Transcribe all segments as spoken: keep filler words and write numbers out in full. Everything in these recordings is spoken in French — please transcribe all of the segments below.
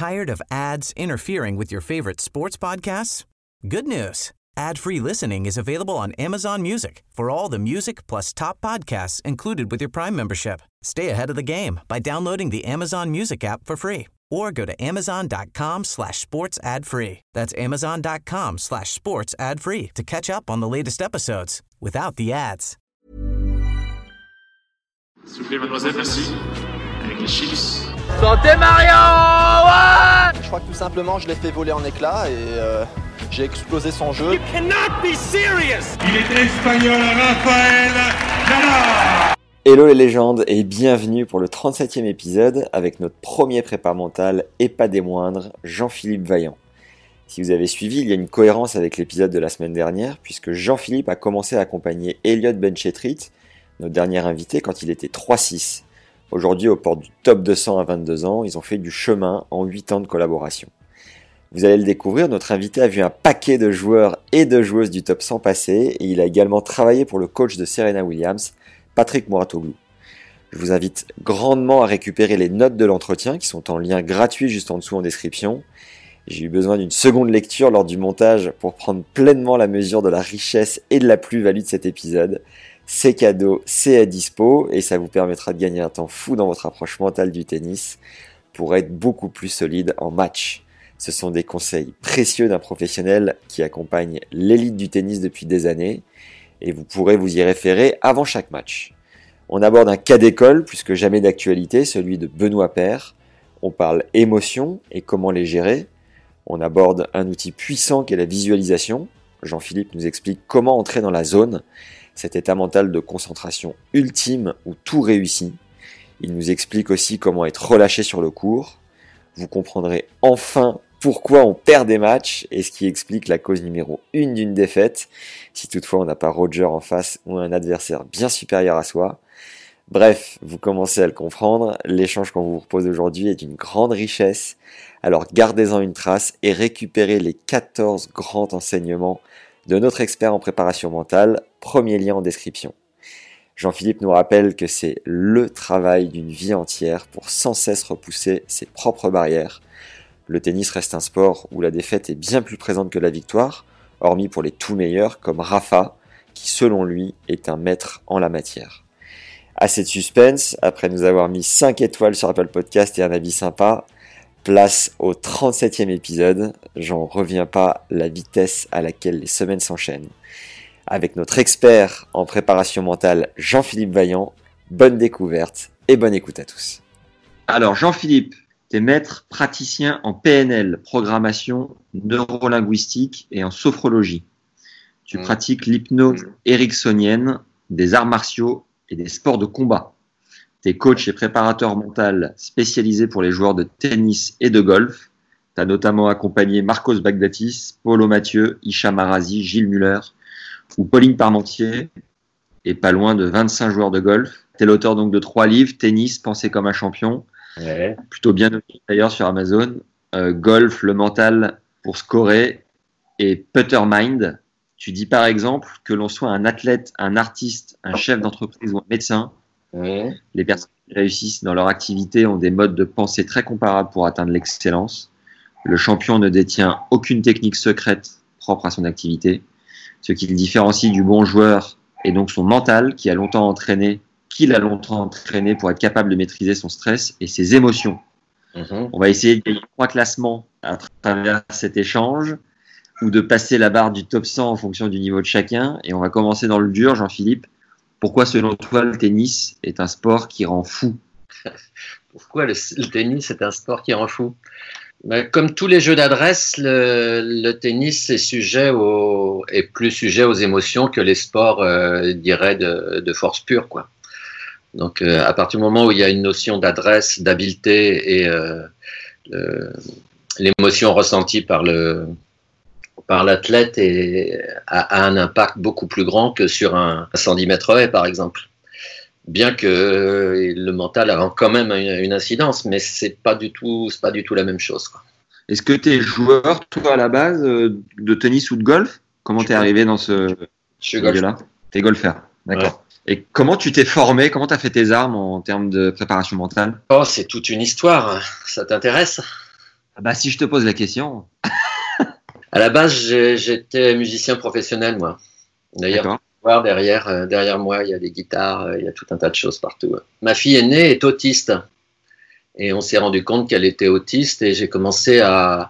Tired of ads interfering with your favorite sports podcasts? Good news. Ad-free listening is available on Amazon Music for all the music plus top podcasts included with your Prime membership. Stay ahead of the game by downloading the Amazon Music app for free or go to amazon.com slash sports ad free. That's amazon.com slash sports ad free to catch up on the latest episodes without the ads. S'il vous plaît, mademoiselle, merci. Avec les chips. Santé Mario, ouais. Je crois que tout simplement, je l'ai fait voler en éclats et euh, j'ai explosé son jeu. You cannot be serious. Il est espagnol, Rafael Nadal. Hello les légendes et bienvenue pour le trente-septième épisode avec notre premier prépa mental et pas des moindres, Jean-Philippe Vaillant. Si vous avez suivi, il y a une cohérence avec l'épisode de la semaine dernière puisque Jean-Philippe a commencé à accompagner Elliott Benchetrit, notre dernier invité, quand il était trois six. Aujourd'hui, aux portes du top deux cents à vingt-deux ans, ils ont fait du chemin en huit ans de collaboration. Vous allez le découvrir, notre invité a vu un paquet de joueurs et de joueuses du top cent passer et il a également travaillé pour le coach de Serena Williams, Patrick Mouratoglou. Je vous invite grandement à récupérer les notes de l'entretien qui sont en lien gratuit juste en dessous en description. J'ai eu besoin d'une seconde lecture lors du montage pour prendre pleinement la mesure de la richesse et de la plus-value de cet épisode. C'est cadeau, c'est à dispo et ça vous permettra de gagner un temps fou dans votre approche mentale du tennis pour être beaucoup plus solide en match. Ce sont des conseils précieux d'un professionnel qui accompagne l'élite du tennis depuis des années et vous pourrez vous y référer avant chaque match. On aborde un cas d'école plus que jamais d'actualité, celui de Benoît Paire. On parle émotions et comment les gérer. On aborde un outil puissant qu'est la visualisation. Jean-Philippe nous explique comment entrer dans la zone, cet état mental de concentration ultime où tout réussit. Il nous explique aussi comment être relâché sur le court. Vous comprendrez enfin pourquoi on perd des matchs et ce qui explique la cause numéro une d'une défaite, si toutefois on n'a pas Roger en face ou un adversaire bien supérieur à soi. Bref, vous commencez à le comprendre, l'échange qu'on vous propose aujourd'hui est d'une grande richesse, alors gardez-en une trace et récupérez les quatorze grands enseignements de notre expert en préparation mentale, premier lien en description. Jean-Philippe nous rappelle que c'est le travail d'une vie entière pour sans cesse repousser ses propres barrières. Le tennis reste un sport où la défaite est bien plus présente que la victoire, hormis pour les tout meilleurs comme Rafa, qui selon lui est un maître en la matière. Assez de suspense, après nous avoir mis cinq étoiles sur Apple Podcast et un avis sympa, place au trente-septième épisode. J'en reviens pas, la vitesse à laquelle les semaines s'enchaînent. Avec notre expert en préparation mentale, Jean-Philippe Vaillant, bonne découverte et bonne écoute à tous. Alors Jean-Philippe, tu es maître praticien en P N L, programmation neurolinguistique et en sophrologie. Tu mmh. pratiques l'hypnose ericksonienne, des arts martiaux et des sports de combat. Tu es coach et préparateur mental spécialisé pour les joueurs de tennis et de golf. Tu as notamment accompagné Marcos Baghdatis, Paulo Mathieu, Hicham Arazi, Gilles Muller ou Pauline Parmentier et pas loin de vingt-cinq joueurs de golf. Tu es l'auteur donc de trois livres, Tennis, Penser comme un champion, ouais. Plutôt bien noté d'ailleurs sur Amazon, euh, Golf, le mental pour scorer et Putter Mind. Tu dis par exemple que l'on soit un athlète, un artiste, un chef d'entreprise ou un médecin, ouais. Les personnes qui réussissent dans leur activité ont des modes de pensée très comparables pour atteindre l'excellence. Le champion ne détient aucune technique secrète propre à son activité. Ce qui le différencie du bon joueur est donc son mental qui a longtemps entraîné, qu'il a longtemps entraîné pour être capable de maîtriser son stress et ses émotions. Mmh. On va essayer de gagner trois classements à travers cet échange ou de passer la barre du top cent en fonction du niveau de chacun. Et on va commencer dans le dur, Jean-Philippe. Pourquoi, selon toi, le tennis est un sport qui rend fou ? Pourquoi le, le tennis est un sport qui rend fou ? Ben, comme tous les jeux d'adresse, le, le tennis est, sujet au, est plus sujet aux émotions que les sports, euh, je dirais, de, de force pure, quoi. Donc, euh, à partir du moment où il y a une notion d'adresse, d'habileté et euh, le, l'émotion ressentie par le par l'athlète est, a, a un impact beaucoup plus grand que sur un cent dix mètres haies, par exemple. Bien que euh, le mental a quand même une, une incidence, mais c'est pas du tout, c'est pas du tout la même chose, quoi. Est-ce que tu es joueur, toi, à la base, euh, de tennis ou de golf ? Comment tu es arrivé dans ce milieu-là ? Tu es golfeur, d'accord. Ouais. Et comment tu t'es formé ? Comment tu as fait tes armes en termes de préparation mentale ? Oh, c'est toute une histoire. Ça t'intéresse ? Bah, si je te pose la question. À la base, j'ai, j'étais musicien professionnel, moi. D'ailleurs, voir derrière, euh, derrière moi, il y a des guitares, euh, il y a tout un tas de choses partout. Ma fille aînée est autiste. Et on s'est rendu compte qu'elle était autiste et j'ai commencé à,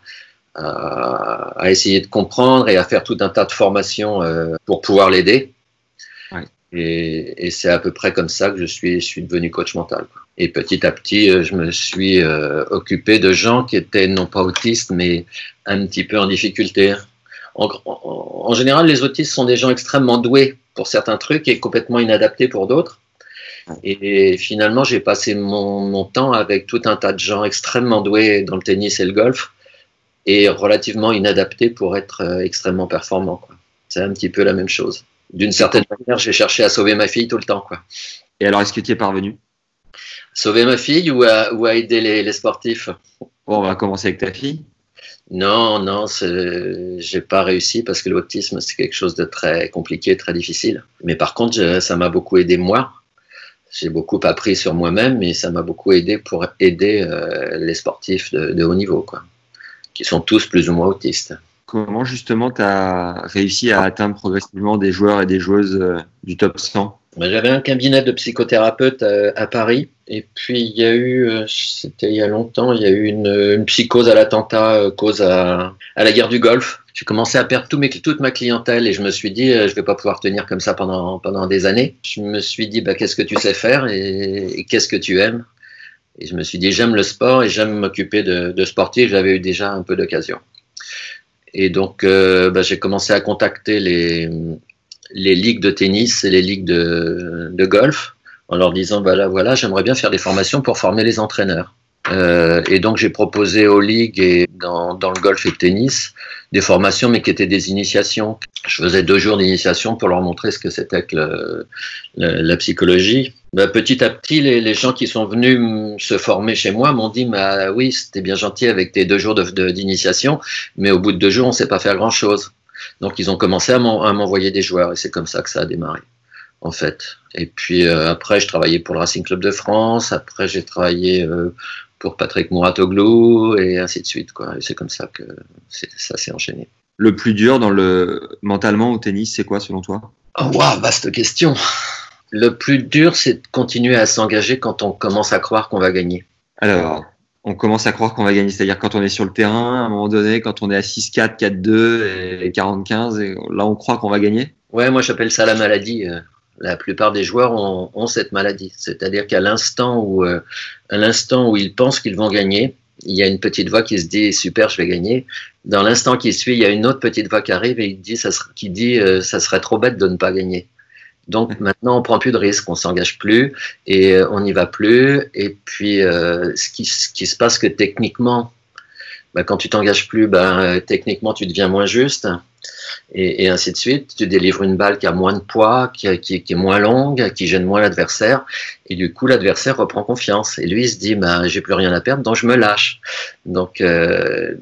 à, à essayer de comprendre et à faire tout un tas de formations euh, pour pouvoir l'aider. Ouais. Et, et c'est à peu près comme ça que je suis, je suis devenu coach mental, quoi. Et petit à petit, je me suis euh, occupé de gens qui étaient non pas autistes, mais un petit peu en difficulté. En, en, en général, les autistes sont des gens extrêmement doués pour certains trucs et complètement inadaptés pour d'autres. Et, et finalement, j'ai passé mon, mon temps avec tout un tas de gens extrêmement doués dans le tennis et le golf et relativement inadaptés pour être euh, extrêmement performants, quoi. C'est un petit peu la même chose. D'une certaine manière, j'ai cherché à sauver ma fille tout le temps, quoi. Et alors, est-ce que tu y es parvenu ? Sauver ma fille ou à, ou à aider les, les sportifs ? Bon, on va commencer avec ta fille. Non, non, c'est, j'ai pas réussi parce que l'autisme, c'est quelque chose de très compliqué, très difficile. Mais par contre, je, ça m'a beaucoup aidé moi. J'ai beaucoup appris sur moi-même, mais ça m'a beaucoup aidé pour aider euh, les sportifs de, de haut niveau, quoi, qui sont tous plus ou moins autistes. Comment justement tu as réussi à atteindre progressivement des joueurs et des joueuses euh, du top cent ? J'avais un cabinet de psychothérapeute à, à Paris, et puis il y a eu, c'était il y a longtemps, il y a eu une, une psychose à l'attentat, cause à, à la guerre du Golfe. J'ai commencé à perdre tout mes, toute ma clientèle et je me suis dit, je vais pas pouvoir tenir comme ça pendant, pendant des années. Je me suis dit, bah, qu'est-ce que tu sais faire et, et qu'est-ce que tu aimes ? Et je me suis dit, j'aime le sport et j'aime m'occuper de, de sportifs. J'avais eu déjà un peu d'occasion. Et donc, euh, bah, j'ai commencé à contacter les... les ligues de tennis et les ligues de, de golf en leur disant bah là, voilà, j'aimerais bien faire des formations pour former les entraîneurs. Euh, et donc j'ai proposé aux ligues et dans, dans le golf et le tennis des formations mais qui étaient des initiations. Je faisais deux jours d'initiation pour leur montrer ce que c'était que le, le, la psychologie. Bah, petit à petit, les, les gens qui sont venus se former chez moi m'ont dit bah oui, c'était bien gentil avec tes deux jours de, de, d'initiation, mais au bout de deux jours, on ne sait pas faire grand-chose. Donc, ils ont commencé à m'envoyer des joueurs et c'est comme ça que ça a démarré, en fait. Et puis, euh, après, je travaillais pour le Racing Club de France. Après, j'ai travaillé euh, pour Patrick Mouratoglou et ainsi de suite, quoi. Et c'est comme ça que c'est, ça s'est enchaîné. Le plus dur dans le, mentalement au tennis, c'est quoi, selon toi ? Oh, waouh, vaste question. Le plus dur, c'est de continuer à s'engager quand on commence à croire qu'on va gagner. Alors... on commence à croire qu'on va gagner, c'est-à-dire quand on est sur le terrain, à un moment donné, quand on est à six quatre, quatre deux et quarante quinze, et là on croit qu'on va gagner ? Ouais, moi j'appelle ça la maladie. La plupart des joueurs ont, ont cette maladie, c'est-à-dire qu'à l'instant où, euh, à l'instant où ils pensent qu'ils vont gagner, il y a une petite voix qui se dit super, je vais gagner. Dans l'instant qui suit, il y a une autre petite voix qui arrive et il dit, ça serait, qui dit euh, ça serait trop bête de ne pas gagner. Donc maintenant, on prend plus de risques, on s'engage plus et on n'y va plus. Et puis, euh, ce, qui, ce qui se passe que techniquement, bah, quand tu t'engages plus, bah, techniquement, tu deviens moins juste et, et ainsi de suite. Tu délivres une balle qui a moins de poids, qui, qui, qui est moins longue, qui gêne moins l'adversaire. Et du coup, l'adversaire reprend confiance. Et lui, il se dit, bah, j'ai plus rien à perdre, donc je me lâche. Donc, euh,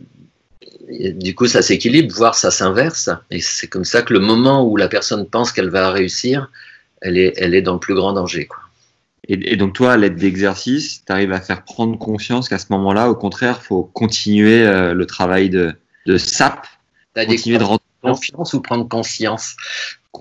du coup, ça s'équilibre, voire ça s'inverse. Et c'est comme ça que le moment où la personne pense qu'elle va réussir, elle est, elle est dans le plus grand danger, quoi. Et, et donc, toi, à l'aide d'exercices, tu arrives à faire prendre conscience qu'à ce moment-là, au contraire, il faut continuer euh, le travail de, de S A P. T'as continuer de rendre confiance ou prendre conscience ? Confiance ?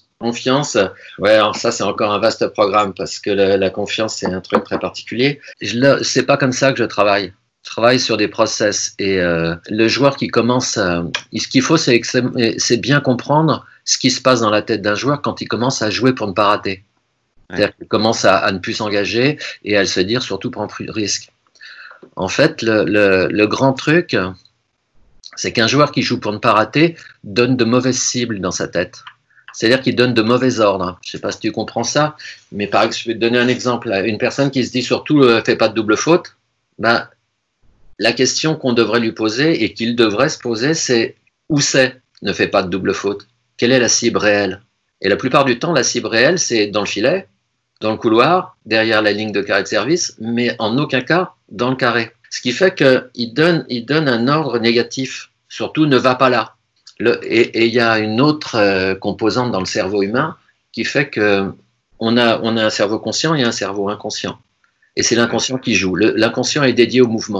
Confiance, ouais, alors ça, c'est encore un vaste programme parce que la, la confiance, c'est un truc très particulier. Je, c'est pas comme ça que je travaille. Je travaille sur des process et euh, le joueur qui commence, à, ce qu'il faut, c'est, c'est bien comprendre ce qui se passe dans la tête d'un joueur quand il commence à jouer pour ne pas rater. Ouais. C'est-à-dire qu'il commence à, à ne plus s'engager et à se dire surtout prendre plus de risques. En fait, le, le, le grand truc, c'est qu'un joueur qui joue pour ne pas rater donne de mauvaises cibles dans sa tête. C'est-à-dire qu'il donne de mauvais ordres. Je ne sais pas si tu comprends ça, mais par exemple, je vais te donner un exemple. Une personne qui se dit surtout euh, fais pas de double faute, ben, la question qu'on devrait lui poser et qu'il devrait se poser, c'est où c'est ne fais pas de double faute ? Quelle est la cible réelle ? Et la plupart du temps, la cible réelle, c'est dans le filet, dans le couloir, derrière la ligne de carré de service, mais en aucun cas dans le carré. Ce qui fait qu'il donne, il donne un ordre négatif, surtout ne va pas là. Le, et il y a une autre euh, composante dans le cerveau humain qui fait qu'on a, on a un cerveau conscient et un cerveau inconscient. Et c'est l'inconscient qui joue. Le, l'inconscient est dédié au mouvement.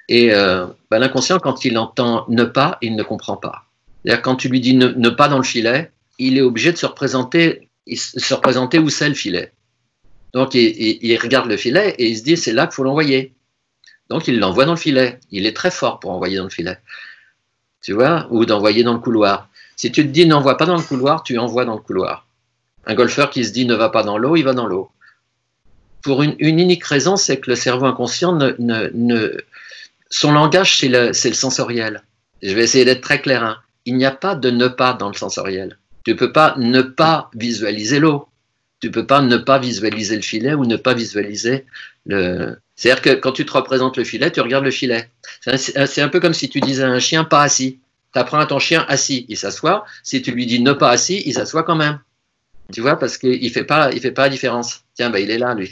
Et euh, bah, l'inconscient, quand il entend ne pas, il ne comprend pas. C'est-à-dire quand tu lui dis ne, ne pas dans le filet, il est obligé de se représenter, se représenter où c'est le filet. Donc il, il, il regarde le filet et il se dit c'est là qu'il faut l'envoyer. Donc il l'envoie dans le filet. Il est très fort pour envoyer dans le filet. Tu vois, ou d'envoyer dans le couloir. Si tu te dis n'envoie pas dans le couloir, tu envoies dans le couloir. Un golfeur qui se dit ne va pas dans l'eau, il va dans l'eau. Pour une, une unique raison, c'est que le cerveau inconscient, ne, ne, ne, son langage, c'est le, c'est le sensoriel. Je vais essayer d'être très clair. Hein. Il n'y a pas de ne pas dans le sensoriel. Tu ne peux pas ne pas visualiser l'eau. Tu ne peux pas ne pas visualiser le filet ou ne pas visualiser le... C'est-à-dire que quand tu te représentes le filet, tu regardes le filet. C'est un, c'est un peu comme si tu disais à un chien pas assis. Tu apprends à ton chien assis, il s'assoit. Si tu lui dis ne pas assis, il s'assoit quand même. Tu vois, parce qu'il ne fait pas, il fait pas la différence. Tiens, bah, il est là, lui.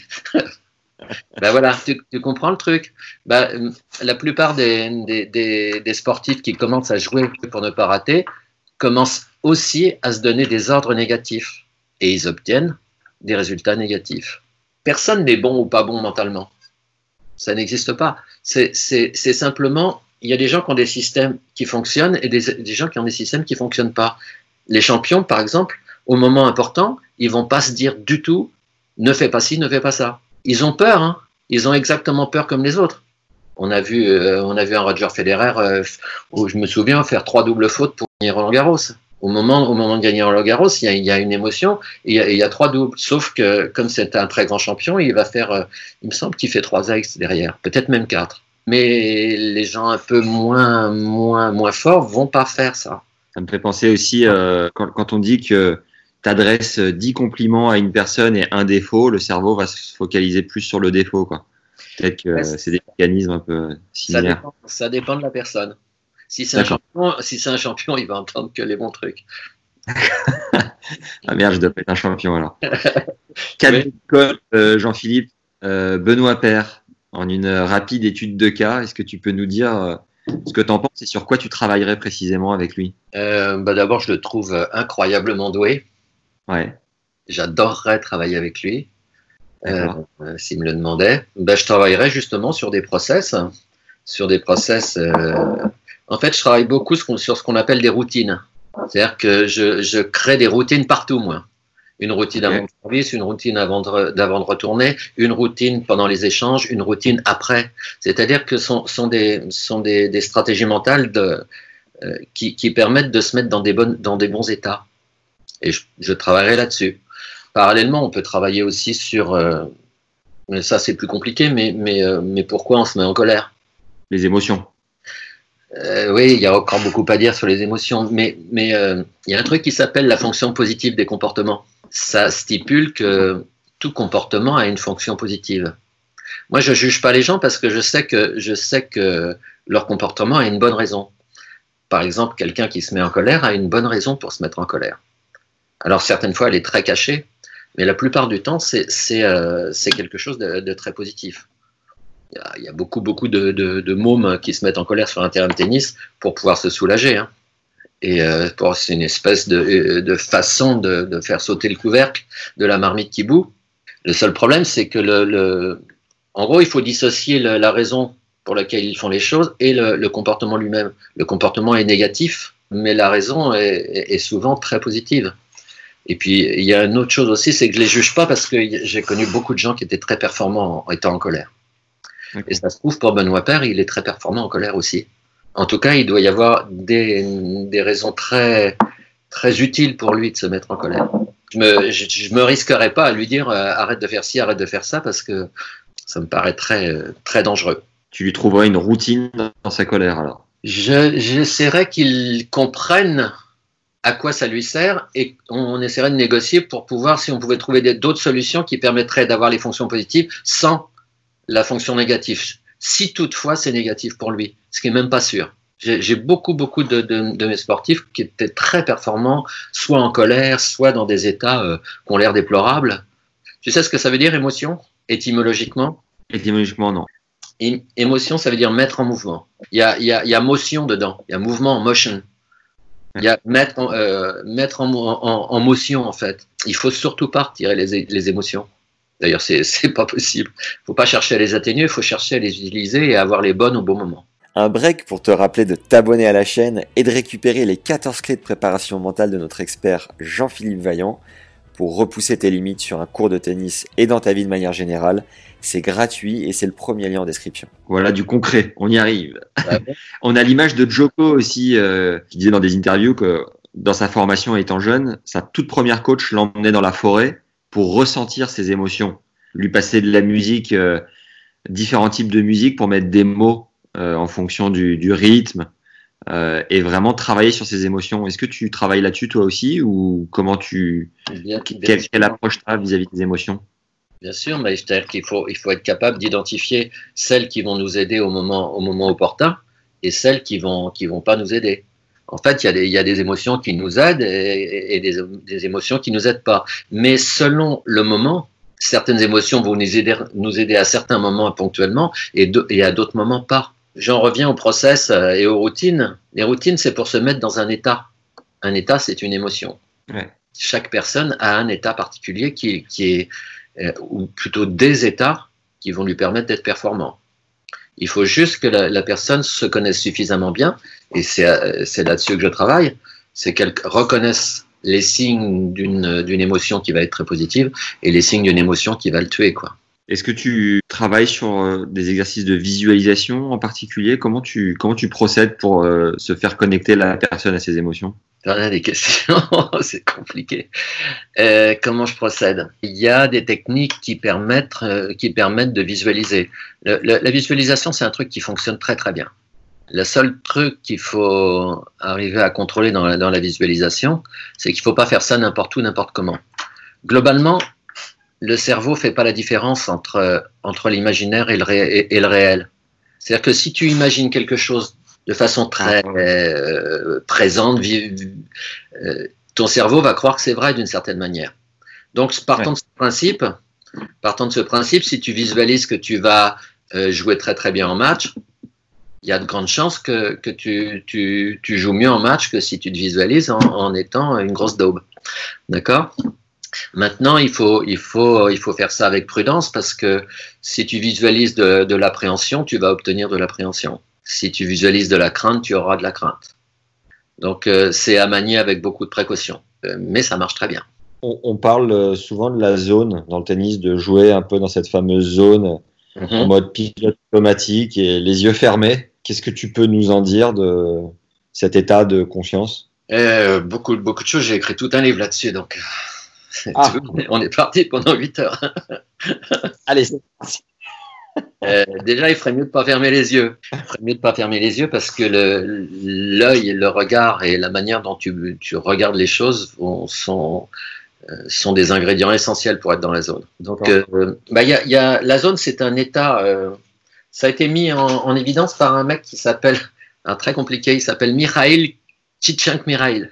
Ben voilà, tu, tu comprends le truc. Ben, la plupart des, des, des, des sportifs qui commencent à jouer pour ne pas rater commencent aussi à se donner des ordres négatifs. Et ils obtiennent des résultats négatifs. Personne n'est bon ou pas bon mentalement. Ça n'existe pas. C'est, c'est, c'est simplement, il y a des gens qui ont des systèmes qui fonctionnent et des, des gens qui ont des systèmes qui ne fonctionnent pas. Les champions, par exemple, au moment important, ils ne vont pas se dire du tout « ne fais pas ci, ne fais pas ça ». Ils ont peur, hein. Ils ont exactement peur comme les autres. On a vu, euh, on a vu un Roger Federer, euh, où je me souviens, faire trois doubles fautes pour gagner Roland Garros. Au moment, au moment de gagner Roland Garros, il y a, il y a une émotion et il y a, il y a trois doubles. Sauf que, comme c'est un très grand champion, il va faire, euh, il me semble qu'il fait trois aces derrière, peut-être même quatre. Mais les gens un peu moins, moins, moins forts vont pas faire ça. Ça me fait penser aussi, euh, quand, quand on dit que tu adresses dix compliments à une personne et un défaut, le cerveau va se focaliser plus sur le défaut, quoi. Peut-être que ouais, c'est des mécanismes un peu similaires. Ça dépend, ça dépend de la personne. Si c'est, un champion, si c'est un champion, il va entendre que les bons trucs. Ah merde, je dois pas être un champion alors. Cadre d'école, euh, Jean-Philippe, euh, Benoît Paire, en une rapide étude de cas, est-ce que tu peux nous dire euh, ce que tu en penses et sur quoi tu travaillerais précisément avec lui? euh, bah D'abord, je le trouve incroyablement doué. Ouais. J'adorerais travailler avec lui. Euh, euh, s'il me le demandait, ben, je travaillerais justement sur des process, sur des process. Euh... En fait, je travaille beaucoup sur ce qu'on appelle des routines. C'est-à-dire que je, je crée des routines partout, moi. Une routine okay. avant le service, une routine avant de, d'avant de retourner, une routine pendant les échanges, une routine après. C'est-à-dire que ce sont, sont, des, sont des, des stratégies mentales de, euh, qui, qui permettent de se mettre dans des, bonnes, dans des bons états. Et je, je travaillerai là-dessus. Parallèlement, on peut travailler aussi sur, euh, mais ça c'est plus compliqué, mais, mais, euh, mais pourquoi on se met en colère? Les émotions. Euh, oui, il y a encore beaucoup à dire sur les émotions, mais, mais euh, il y a un truc qui s'appelle la fonction positive des comportements. Ça stipule que tout comportement a une fonction positive. Moi, je juge pas les gens parce que je sais que, je sais que leur comportement a une bonne raison. Par exemple, quelqu'un qui se met en colère a une bonne raison pour se mettre en colère. Alors, certaines fois, elle est très cachée, mais la plupart du temps, c'est, c'est, euh, c'est quelque chose de, de très positif. Il y a, il y a beaucoup, beaucoup de, de, de mômes qui se mettent en colère sur un terrain de tennis pour pouvoir se soulager. Hein. Et euh, pour, c'est une espèce de, de façon de, de faire sauter le couvercle de la marmite qui bout. Le seul problème, c'est que, le, le, en gros, il faut dissocier le, la raison pour laquelle ils font les choses et le, le comportement lui-même. Le comportement est négatif, mais la raison est, est souvent très positive. Et puis, il y a une autre chose aussi, c'est que je ne les juge pas parce que j'ai connu beaucoup de gens qui étaient très performants en étant en colère. Okay. Et ça se trouve, pour Benoît Paire, il est très performant en colère aussi. En tout cas, il doit y avoir des, des raisons très, très utiles pour lui de se mettre en colère. Je me, je, je me risquerais pas à lui dire euh, arrête de faire ci, arrête de faire ça, parce que ça me paraît très, très dangereux. Tu lui trouverais une routine dans sa colère alors? Je, j'essaierais qu'il comprenne à quoi ça lui sert et on essaierait de négocier pour pouvoir, si on pouvait trouver des, d'autres solutions qui permettraient d'avoir les fonctions positives sans la fonction négative. Si toutefois c'est négatif pour lui, ce qui n'est même pas sûr. J'ai, j'ai beaucoup, beaucoup de, de, de mes sportifs qui étaient très performants, soit en colère, soit dans des états euh, qui ont l'air déplorables. Tu sais ce que ça veut dire, émotion, étymologiquement? Étymologiquement, non. É- émotion, ça veut dire mettre en mouvement. Il y a, il y a, il y a motion dedans, il y a mouvement, motion. Il y a mettre, en, euh, mettre en, en, en motion, en fait. Il faut surtout pas retirer les, les émotions. D'ailleurs, c'est, c'est pas possible. Il ne faut pas chercher à les atténuer, il faut chercher à les utiliser et à avoir les bonnes au bon moment. Un break pour te rappeler de t'abonner à la chaîne et de récupérer les quatorze clés de préparation mentale de notre expert Jean-Philippe Vaillant pour repousser tes limites sur un cours de tennis et dans ta vie de manière générale. C'est gratuit et c'est le premier lien en description. Voilà, du concret, on y arrive. Ouais. On a l'image de Djoko aussi, euh, qui disait dans des interviews que dans sa formation étant jeune, sa toute première coach l'emmenait dans la forêt pour ressentir ses émotions, lui passer de la musique, euh, différents types de musique pour mettre des mots euh, en fonction du, du rythme euh, et vraiment travailler sur ses émotions. Est-ce que tu travailles là-dessus toi aussi ou comment tu, bien, bien quelle, quelle approche tu as vis-à-vis des émotions? Bien sûr, mais c'est-à-dire qu'il faut, il faut être capable d'identifier celles qui vont nous aider au moment, au moment opportun et celles qui vont, qui vont pas nous aider. En fait, il y a des, il y a des émotions qui nous aident et, et des, des émotions qui nous aident pas. Mais selon le moment, certaines émotions vont nous aider, nous aider à certains moments ponctuellement et, de, et à d'autres moments pas. J'en reviens au process et aux routines. Les routines, c'est pour se mettre dans un état. Un état, c'est une émotion. Ouais. Chaque personne a un état particulier qui, qui est Euh, ou plutôt des états qui vont lui permettre d'être performant. Il faut juste que la, la personne se connaisse suffisamment bien, et c'est, euh, c'est là-dessus que je travaille, c'est qu'elle reconnaisse les signes d'une, d'une émotion qui va être très positive et les signes d'une émotion qui va le tuer, quoi. Est-ce que tu travailles sur euh, des exercices de visualisation en particulier? Comment tu, comment tu procèdes pour euh, se faire connecter la personne à ses émotions? J'en ai des questions, c'est compliqué. Euh, comment je procède? Il y a des techniques qui permettent, euh, qui permettent de visualiser. Le, le, la visualisation, c'est un truc qui fonctionne très très bien. Le seul truc qu'il faut arriver à contrôler dans la, dans la visualisation, c'est qu'il ne faut pas faire ça n'importe où, n'importe comment. Globalement, le cerveau fait pas la différence entre, entre l'imaginaire et le, ré, et, et le réel. C'est-à-dire que si tu imagines quelque chose de façon très euh, présente, vive, euh, ton cerveau va croire que c'est vrai d'une certaine manière. Donc, partant ouais. de ce principe, partant de ce principe, si tu visualises que tu vas euh, jouer très très bien en match, il y a de grandes chances que, que tu, tu, tu joues mieux en match que si tu te visualises en, en étant une grosse daube. D'accord ? Maintenant, il faut, il, faut, il faut faire ça avec prudence parce que si tu visualises de, de l'appréhension, tu vas obtenir de l'appréhension. Si tu visualises de la crainte, tu auras de la crainte. Donc, euh, c'est à manier avec beaucoup de précautions. Euh, mais ça marche très bien. On, on parle souvent de la zone dans le tennis, de jouer un peu dans cette fameuse zone mm-hmm. en mode pilote automatique et les yeux fermés. Qu'est-ce que tu peux nous en dire de cet état de confiance? euh, beaucoup, beaucoup de choses. J'ai écrit tout un livre là-dessus. Donc, ah. on est parti pendant huit heures. Allez, c'est parti. Euh, déjà, il ferait mieux de pas fermer les yeux. Il ferait mieux de pas fermer les yeux parce que le, l'œil, le regard et la manière dont tu, tu regardes les choses vont, sont, euh, sont des ingrédients essentiels pour être dans la zone. Donc, euh, bah, y a, y a, la zone, c'est un état. Euh, ça a été mis en, en évidence par un mec qui s'appelle, un très compliqué, il s'appelle Mikhail Csikszentmihalyi.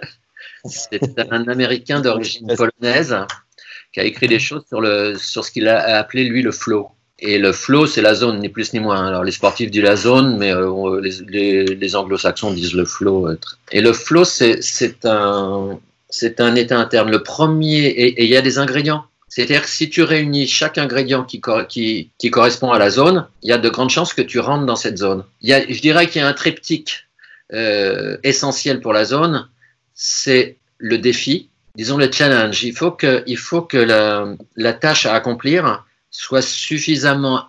C'est un Américain d'origine polonaise qui a écrit des choses sur, le, sur ce qu'il a appelé, lui, le flow. Et le flow, c'est la zone, ni plus ni moins. Alors, les sportifs disent la zone, mais euh, les, les, les anglo-saxons disent le flow. Et le flow, c'est, c'est, un, c'est un état interne. Le premier, et il y a des ingrédients. C'est-à-dire que si tu réunis chaque ingrédient qui, qui, qui correspond à la zone, il y a de grandes chances que tu rentres dans cette zone. Il y a, je dirais qu'il y a un triptyque euh, essentiel pour la zone, c'est le défi, disons le challenge. Il faut que, il faut que la, la tâche à accomplir soit suffisamment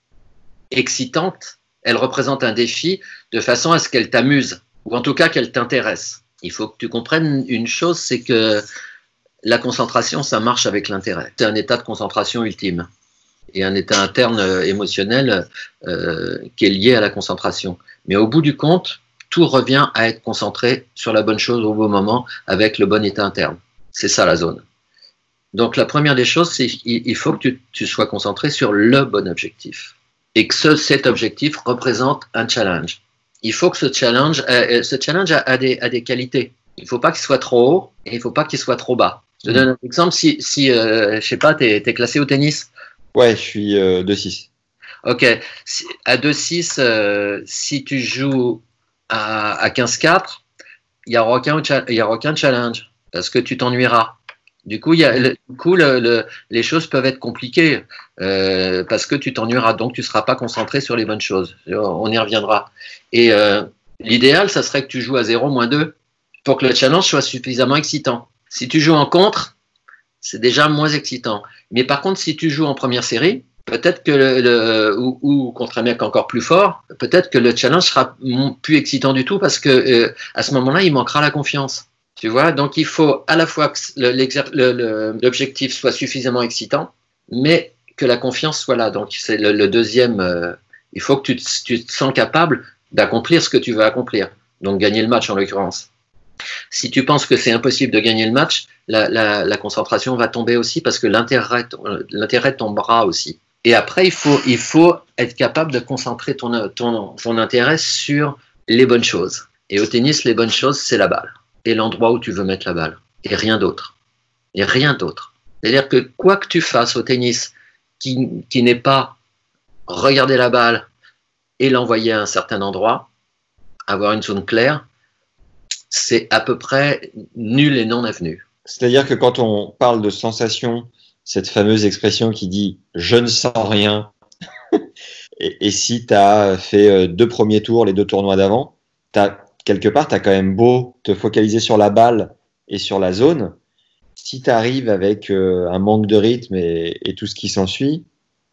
excitante, elle représente un défi de façon à ce qu'elle t'amuse, ou en tout cas qu'elle t'intéresse. Il faut que tu comprennes une chose, c'est que la concentration, ça marche avec l'intérêt. C'est un état de concentration ultime et un état interne euh, émotionnel euh, qui est lié à la concentration. Mais au bout du compte, tout revient à être concentré sur la bonne chose au bon moment avec le bon état interne. C'est ça la zone. Donc la première des choses, c'est qu'il faut que tu, tu sois concentré sur le bon objectif et que ce, cet objectif représente un challenge. Il faut que ce challenge, euh, ce challenge a, a, des, a des qualités. Il ne faut pas qu'il soit trop haut et il ne faut pas qu'il soit trop bas. Je te donne un exemple. Si, si euh, je sais pas, tu es classé au tennis? Ouais, je suis euh, deux six. Ok. Si, à deux six, euh, si tu joues à, à quinze quatre, il n'y aura aucun, il y aura aucun challenge parce que tu t'ennuieras. Du coup, il y a, le, du coup le, le, les choses peuvent être compliquées euh, parce que tu t'ennuieras, donc tu ne seras pas concentré sur les bonnes choses. On y reviendra. Et euh, l'idéal, ça serait que tu joues à zéro, moins deux pour que le challenge soit suffisamment excitant. Si tu joues en contre, c'est déjà moins excitant. Mais par contre, si tu joues en première série, peut-être que le, le, ou, ou contre un mec encore plus fort, peut-être que le challenge sera plus excitant du tout parce que euh, à ce moment-là, il manquera la confiance. Tu vois, donc il faut à la fois que le, le, le, l'objectif soit suffisamment excitant, mais que la confiance soit là. Donc c'est le, le deuxième. Euh, il faut que tu te, tu te sens capable d'accomplir ce que tu veux accomplir. Donc gagner le match en l'occurrence. Si tu penses que c'est impossible de gagner le match, la, la, la concentration va tomber aussi parce que l'intérêt, l'intérêt tombera aussi. Et après, il faut, il faut être capable de concentrer ton, ton, ton intérêt sur les bonnes choses. Et au tennis, les bonnes choses, c'est la balle. Et l'endroit où tu veux mettre la balle. Et rien d'autre. Et rien d'autre. C'est-à-dire que quoi que tu fasses au tennis qui, qui n'est pas regarder la balle et l'envoyer à un certain endroit, avoir une zone claire, c'est à peu près nul et non avenu. C'est-à-dire que quand on parle de sensation, cette fameuse expression qui dit « je ne sens rien », et, et si tu as fait deux premiers tours, les deux tournois d'avant, tu as quelque part, tu as quand même beau te focaliser sur la balle et sur la zone. Si tu arrives avec euh, un manque de rythme et, et tout ce qui s'ensuit,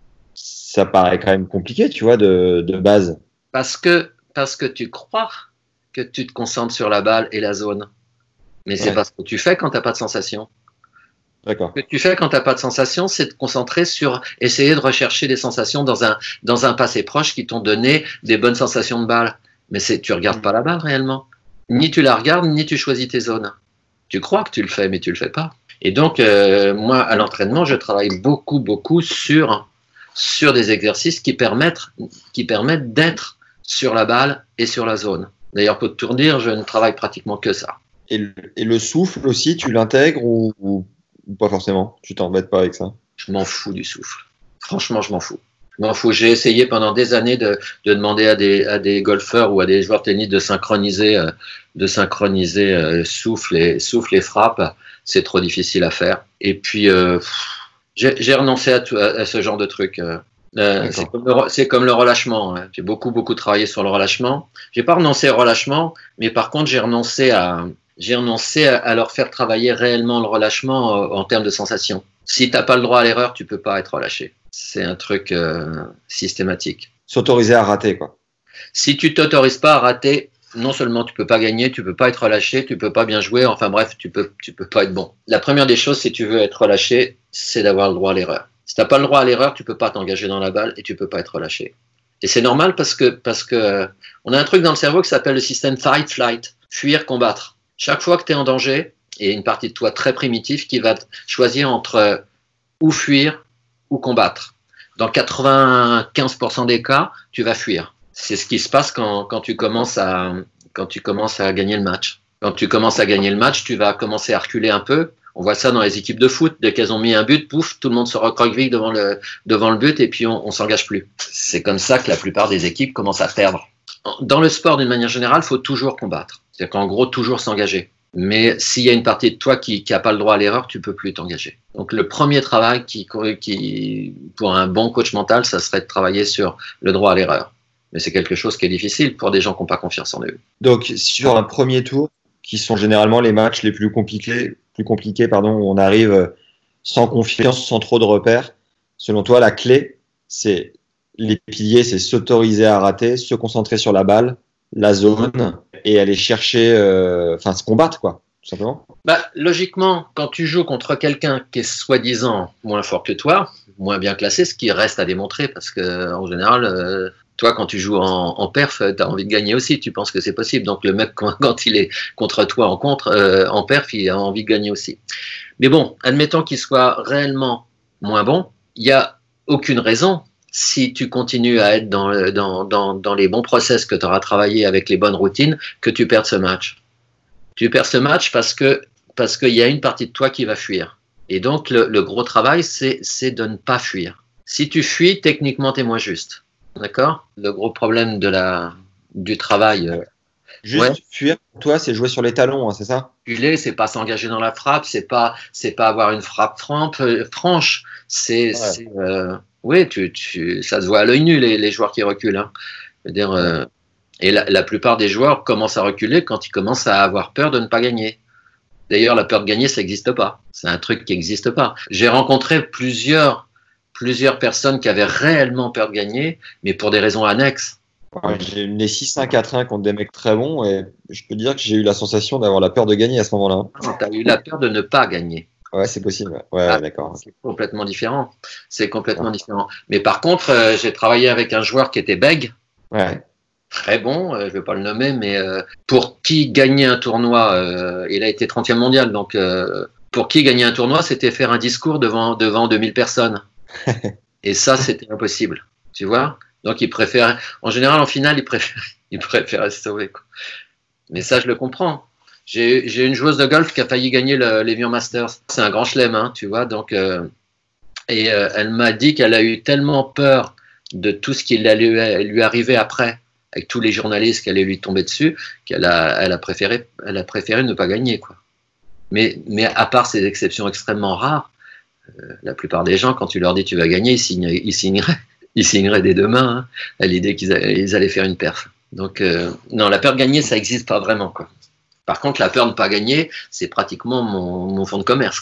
ça paraît quand même compliqué, tu vois, de, de base. Parce que, parce que tu crois que tu te concentres sur la balle et la zone. Mais c'est ouais. pas ce que tu fais quand tu n'as pas de sensation. D'accord. Ce que tu fais quand tu n'as pas de sensation, c'est te concentrer sur essayer de rechercher des sensations dans un, dans un passé proche qui t'ont donné des bonnes sensations de balle. Mais c'est, tu regardes pas la balle réellement. Ni tu la regardes, ni tu choisis tes zones. Tu crois que tu le fais, mais tu le fais pas. Et donc, euh, moi, à l'entraînement, je travaille beaucoup, beaucoup sur, sur des exercices qui permettent, qui permettent d'être sur la balle et sur la zone. D'ailleurs, pour te tout dire, je ne travaille pratiquement que ça. Et le, et le souffle aussi, tu l'intègres ou, ou, ou pas forcément? Tu t'embêtes pas avec ça? Je m'en fous du souffle. Franchement, je m'en fous. Bon, faut, j'ai essayé pendant des années de, de demander à des, à des golfeurs ou à des joueurs de tennis de synchroniser, euh, de synchroniser euh, souffle et, souffle et frappe. C'est trop difficile à faire. Et puis, euh, j'ai, j'ai renoncé à, tout, à, à ce genre de truc. Euh, c'est, comme le, c'est comme le relâchement. Hein. J'ai beaucoup, beaucoup travaillé sur le relâchement. J'ai pas renoncé au relâchement, mais par contre, j'ai renoncé à, j'ai renoncé à, à leur faire travailler réellement le relâchement en, en termes de sensations. Si t'as pas le droit à l'erreur, tu peux pas être relâché. C'est un truc euh, systématique. S'autoriser à rater, quoi. Si tu t'autorises pas à rater, non seulement tu peux pas gagner, tu peux pas être relâché, tu peux pas bien jouer, enfin bref, tu peux, tu peux pas être bon. La première des choses, si tu veux être relâché, c'est d'avoir le droit à l'erreur. Si t'as pas le droit à l'erreur, tu peux pas t'engager dans la balle et tu peux pas être relâché. Et c'est normal parce que, parce que euh, on a un truc dans le cerveau qui s'appelle le système fight-flight, fuir, combattre. Chaque fois que tu es en danger, il y a une partie de toi très primitive qui va choisir entre euh, ou fuir ou combattre. Dans quatre-vingt-quinze pour cent des cas, tu vas fuir. C'est ce qui se passe quand, quand, tu commences à, quand tu commences à gagner le match. Quand tu commences à gagner le match, tu vas commencer à reculer un peu. On voit ça dans les équipes de foot. Dès qu'elles ont mis un but, pouf, tout le monde se recroqueville devant le, devant le but et puis on, on s'engage plus. C'est comme ça que la plupart des équipes commencent à perdre. Dans le sport, d'une manière générale, il faut toujours combattre. C'est-à-dire qu'en gros, toujours s'engager. Mais s'il y a une partie de toi qui n'a pas le droit à l'erreur, tu peux plus t'engager. Donc le premier travail qui, qui, pour un bon coach mental, ça serait de travailler sur le droit à l'erreur. Mais c'est quelque chose qui est difficile pour des gens qui n'ont pas confiance en eux. Donc sur un premier tour, qui sont généralement les matchs les plus compliqués, plus compliqués, pardon, où on arrive sans confiance, sans trop de repères, selon toi, la clé, c'est les piliers, c'est s'autoriser à rater, se concentrer sur la balle, la zone et aller chercher, euh, enfin se combattre, quoi, tout simplement. Bah, logiquement, quand tu joues contre quelqu'un qui est soi-disant moins fort que toi, moins bien classé, ce qui reste à démontrer, parce que en général, euh, toi, quand tu joues en, en perf, tu as envie de gagner aussi, tu penses que c'est possible. Donc le mec, quand, quand il est contre toi en contre, euh, en perf, il a envie de gagner aussi. Mais bon, admettons qu'il soit réellement moins bon, il n'y a aucune raison. Si tu continues à être dans, le, dans, dans, dans les bons process que tu auras travaillé avec les bonnes routines, que tu perds ce match. Tu perds ce match parce que parce qu'il y a une partie de toi qui va fuir. Et donc, le, le gros travail, c'est, c'est de ne pas fuir. Si tu fuis, techniquement, tu es moins juste. D'accord ? Le gros problème de la, du travail, euh, Juste Ouais. fuir, pour toi, c'est jouer sur les talons, hein, c'est ça? Reculer, c'est pas s'engager dans la frappe, c'est pas, c'est pas avoir une frappe franche, euh, franche. C'est, Ouais. c'est euh, oui, tu, tu, ça se voit à l'œil nu les, les joueurs qui reculent. Hein. Je veux dire, euh, et la, la plupart des joueurs commencent à reculer quand ils commencent à avoir peur de ne pas gagner. D'ailleurs, la peur de gagner, ça n'existe pas. C'est un truc qui n'existe pas. J'ai rencontré plusieurs, plusieurs personnes qui avaient réellement peur de gagner, mais pour des raisons annexes. Ouais, j'ai mené six un quatre un contre des mecs très bons et je peux dire que j'ai eu la sensation d'avoir la peur de gagner à ce moment-là. Tu as eu la peur de ne pas gagner. Ouais, c'est possible. Ouais, Ah, ouais, d'accord. C'est complètement différent. C'est complètement différent. Mais par contre, euh, j'ai travaillé avec un joueur qui était bègue, Ouais. très bon, euh, je ne vais pas le nommer, mais euh, pour qui gagner un tournoi, euh, il a été trentième mondial, donc euh, pour qui gagner un tournoi, c'était faire un discours devant, devant deux mille personnes. Et ça, c'était impossible. Tu vois? Donc, il préfère, en général, en finale, il préfère, il préfère se sauver, quoi. Mais ça, je le comprends. J'ai, j'ai une joueuse de golf qui a failli gagner le, l'Evian Masters. C'est un grand chelem, hein, tu vois. Donc, euh, et euh, elle m'a dit qu'elle a eu tellement peur de tout ce qui allait lui arriver après, avec tous les journalistes qui allaient lui tomber dessus, qu'elle a, elle a préféré, elle a préféré ne pas gagner, quoi. Mais, mais à part ces exceptions extrêmement rares, euh, la plupart des gens, quand tu leur dis tu vas gagner, ils signeraient, ils signeraient, ils signeraient dès demain, hein, à l'idée qu'ils allaient, ils allaient faire une perf. Donc, euh, non, la peur de gagner, ça n'existe pas vraiment, quoi. Par contre, la peur de ne pas gagner, c'est pratiquement mon, mon fonds de commerce,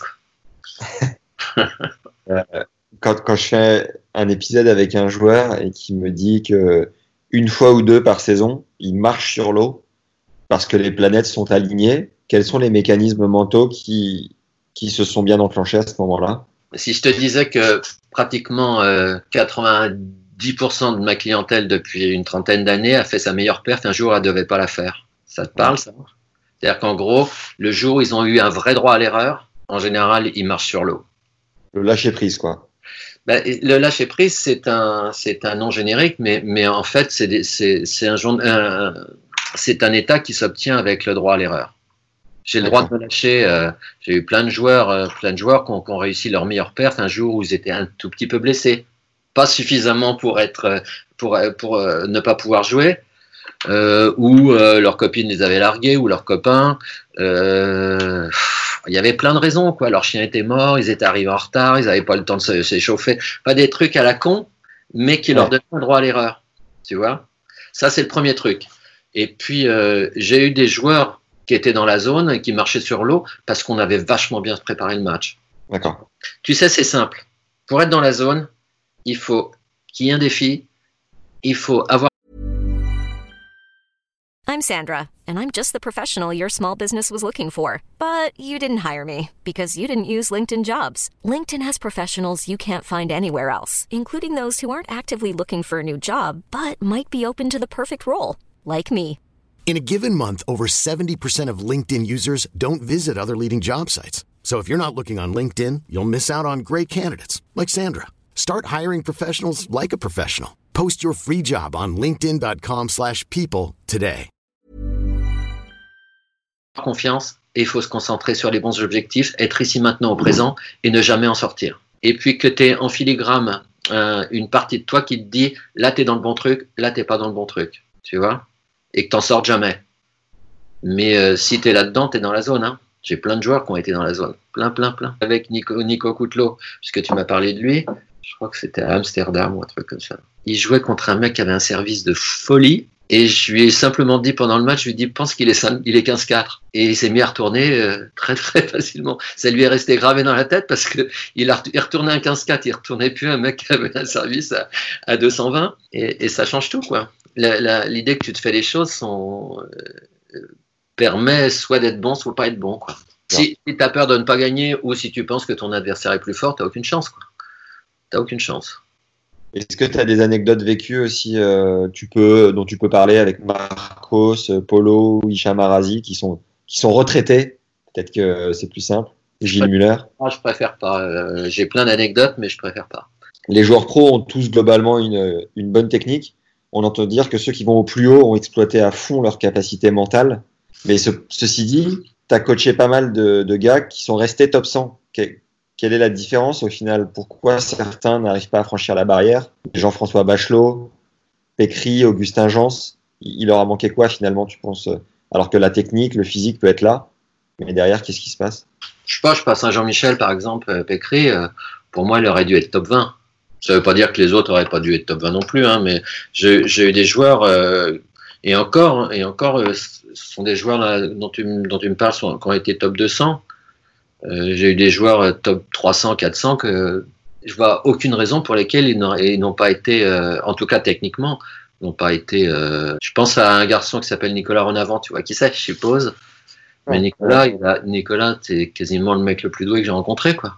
quoi. euh, quand, quand je fais un épisode avec un joueur et qui me dit que une fois ou deux par saison, il marche sur l'eau parce que les planètes sont alignées, quels sont les mécanismes mentaux qui, qui se sont bien enclenchés à ce moment-là? Si je te disais que pratiquement euh, quatre-vingt-dix pour cent de ma clientèle depuis une trentaine d'années a fait sa meilleure perf, un jour elle ne devait pas la faire. Ça te parle, ça? C'est-à-dire qu'en gros, le jour où ils ont eu un vrai droit à l'erreur, en général, ils marchent sur l'eau. Le lâcher-prise, quoi. Ben, le lâcher-prise, c'est un, c'est un nom générique, mais, mais en fait, c'est, des, c'est, c'est, un, un, c'est un état qui s'obtient avec le droit à l'erreur. J'ai le droit de me lâcher. Euh, j'ai eu plein de joueurs, euh, plein de joueurs qui ont, qui ont réussi leur meilleure perf un jour où ils étaient un tout petit peu blessés. Pas suffisamment pour, être, pour, pour euh, ne pas pouvoir jouer. Euh, ou euh, leurs copines les avaient largués, ou leurs copains. Euh, il y avait plein de raisons, quoi. Leur chien était mort, ils étaient arrivés en retard, ils n'avaient pas le temps de se, s'échauffer. Pas des trucs à la con, mais qui ouais. leur donnaient un droit à l'erreur. Tu vois? Ça, c'est le premier truc. Et puis, euh, j'ai eu des joueurs qui étaient dans la zone et qui marchaient sur l'eau parce qu'on avait vachement bien préparé le match. D'accord. Tu sais, c'est simple. Pour être dans la zone, il faut qu'il y ait un défi, il faut avoir. I'm Sandra, and I'm just the professional your small business was looking for. But you didn't hire me because you didn't use LinkedIn Jobs. LinkedIn has professionals you can't find anywhere else, including those who aren't actively looking for a new job, but might be open to the perfect role, like me. In a given month, over seventy percent of LinkedIn users don't visit other leading job sites. So if you're not looking on LinkedIn, you'll miss out on great candidates like Sandra. Start hiring professionals like a professional. Post your free job on linkedin dot com slash people today. Confiance, et il faut se concentrer sur les bons objectifs, être ici maintenant au présent et ne jamais en sortir. Et puis que tu es en filigrane euh, une partie de toi qui te dit là tu es dans le bon truc, là tu n'es pas dans le bon truc, tu vois, et que tu n'en sortes jamais. Mais euh, si tu es là-dedans, tu es dans la zone. Hein. J'ai plein de joueurs qui ont été dans la zone, plein, plein, plein. Avec Nico, Nico Coutelot, puisque tu m'as parlé de lui, je crois que c'était à Amsterdam ou un truc comme ça. Il jouait contre un mec qui avait un service de folie. Et je lui ai simplement dit pendant le match, je lui ai dit, pense qu'il est, il est quinze quatre. Et il s'est mis à retourner euh, très très facilement. Ça lui est resté gravé dans la tête parce que il a il retourné un quinze quatre, il retournait plus un mec qui avait un service à, à deux cent vingt. Et, et ça change tout, quoi. La, la, l'idée que tu te fais les choses sont, euh, permet soit d'être bon, soit pas être bon, quoi. Si, si tu as peur de ne pas gagner ou si tu penses que ton adversaire est plus fort, tu n'as aucune chance, quoi. Tu n'as aucune chance. Est-ce que tu as des anecdotes vécues aussi euh, tu peux, dont tu peux parler avec Marcos, Polo, Hicham Arazi qui sont, qui sont retraités? Peut-être que c'est plus simple. Gilles je Muller. Ah, je préfère pas. Euh, j'ai plein d'anecdotes, mais je préfère pas. Les joueurs pros ont tous globalement une, une bonne technique. On entend dire que ceux qui vont au plus haut ont exploité à fond leur capacité mentale. Mais ce, ceci dit, tu as coaché pas mal de, de gars qui sont restés top cent. Quelle est la différence au final? Pourquoi certains n'arrivent pas à franchir la barrière? Jean-François Bachelot, Pécry, Augustin Jans, il leur a manqué quoi finalement, tu penses? Alors que la technique, le physique peut être là, mais derrière, qu'est-ce qui se passe? Je sais pas, je passe à Jean-Michel par exemple, Pécré, euh, pour moi il aurait dû être top vingt. Ça veut pas dire que les autres auraient pas dû être top vingt non plus, hein, mais j'ai, j'ai eu des joueurs, euh, et encore, et encore, euh, ce sont des joueurs là, dont, tu, dont tu me parles sont, qui ont été top deux cents. Euh, j'ai eu des joueurs euh, top trois cents, quatre cents que je vois aucune raison pour lesquelles ils n'ont, ils n'ont pas été, euh, en tout cas techniquement, n'ont pas été. Euh... Je pense à un garçon qui s'appelle Nicolas Renavant, tu vois qui c'est, je suppose. Mais Nicolas, il a, Nicolas, c'est quasiment le mec le plus doué que j'ai rencontré, quoi.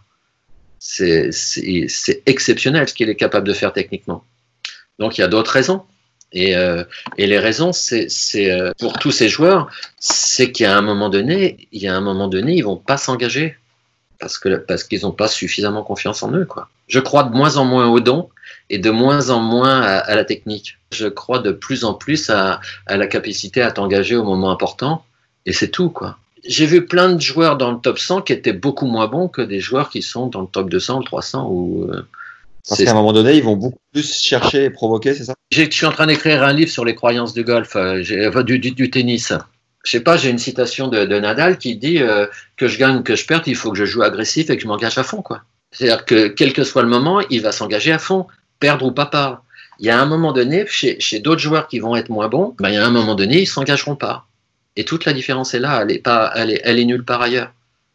C'est, c'est, c'est exceptionnel ce qu'il est capable de faire techniquement. Donc il y a d'autres raisons. Et, euh, et les raisons, c'est, c'est euh, pour tous ces joueurs, c'est qu'à un moment donné, il y a un moment donné, ils vont pas s'engager parce que parce qu'ils n'ont pas suffisamment confiance en eux, quoi. Je crois de moins en moins au don et de moins en moins à, à la technique. Je crois de plus en plus à, à la capacité à t'engager au moment important. Et c'est tout, quoi. J'ai vu plein de joueurs dans le top cent qui étaient beaucoup moins bons que des joueurs qui sont dans le top deux cents ou trois cents. Ou, euh, Parce qu'à un moment donné, ils vont beaucoup plus chercher et provoquer, c'est ça? Je suis en train d'écrire un livre sur les croyances du golf, euh, j'ai, enfin, du, du, du tennis. Je sais pas, j'ai une citation de, de Nadal qui dit euh, que je gagne ou que je perde, il faut que je joue agressif et que je m'engage à fond, quoi. C'est-à-dire que quel que soit le moment, il va s'engager à fond, perdre ou pas perdre. Il y a un moment donné, chez, chez d'autres joueurs qui vont être moins bons, ben, il y a un moment donné, ils s'engageront pas. Et toute la différence est là, elle est pas, elle est, elle est nulle par ailleurs.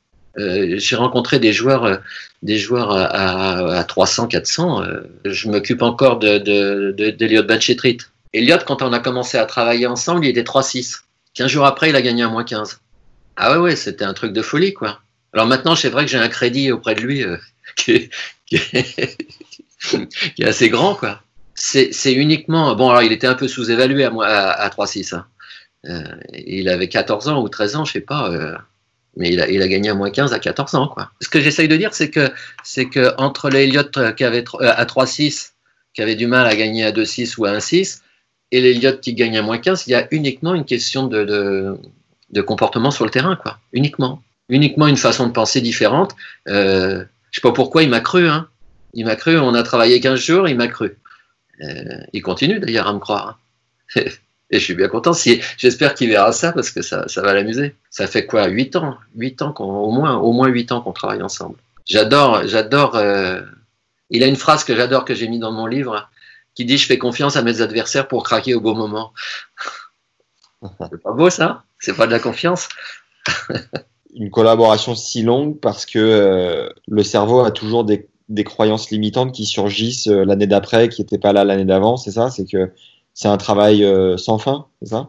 Euh, j'ai rencontré des joueurs, euh, des joueurs à, à, à trois cents, quatre cents. Euh, je m'occupe encore de, de, de, d'Eliott Benchetrit. Eliott, quand on a commencé à travailler ensemble, il était trois six. quinze jours après, il a gagné à moins quinze. Ah ouais, ouais, c'était un truc de folie, quoi. Alors maintenant, c'est vrai que j'ai un crédit auprès de lui euh, qui, est, qui, est, qui est assez grand, quoi. C'est, c'est uniquement... Bon, alors il était un peu sous-évalué à, à, à trois six, hein. Euh, il avait quatorze ans ou treize ans, je sais pas, euh, mais il a, il a gagné à moins quinze à quatorze ans, quoi. Ce que j'essaye de dire, c'est que, c'est que entre l'Eliott qui avait euh, à trois six, qui avait du mal à gagner à deux six ou à un six, et l'Eliott qui gagne à moins quinze, il y a uniquement une question de, de, de comportement sur le terrain, quoi. Uniquement. Uniquement une façon de penser différente. Euh, je sais pas pourquoi il m'a cru, hein. Il m'a cru, on a travaillé quinze jours, il m'a cru. Euh, il continue d'ailleurs à me croire. Hein. Et je suis bien content. Si, j'espère qu'il verra ça parce que ça, ça va l'amuser. Ça fait quoi, huit ans, huit ans qu'on, au moins, au moins huit ans qu'on travaille ensemble. J'adore, j'adore. Euh, il a une phrase que j'adore que j'ai mis dans mon livre qui dit: je fais confiance à mes adversaires pour craquer au bon moment. C'est pas beau ça? C'est pas de la confiance? Une collaboration si longue parce que euh, le cerveau a toujours des, des croyances limitantes qui surgissent euh, l'année d'après, qui n'étaient pas là l'année d'avant. C'est ça? C'est que c'est un travail euh, sans fin, c'est ça?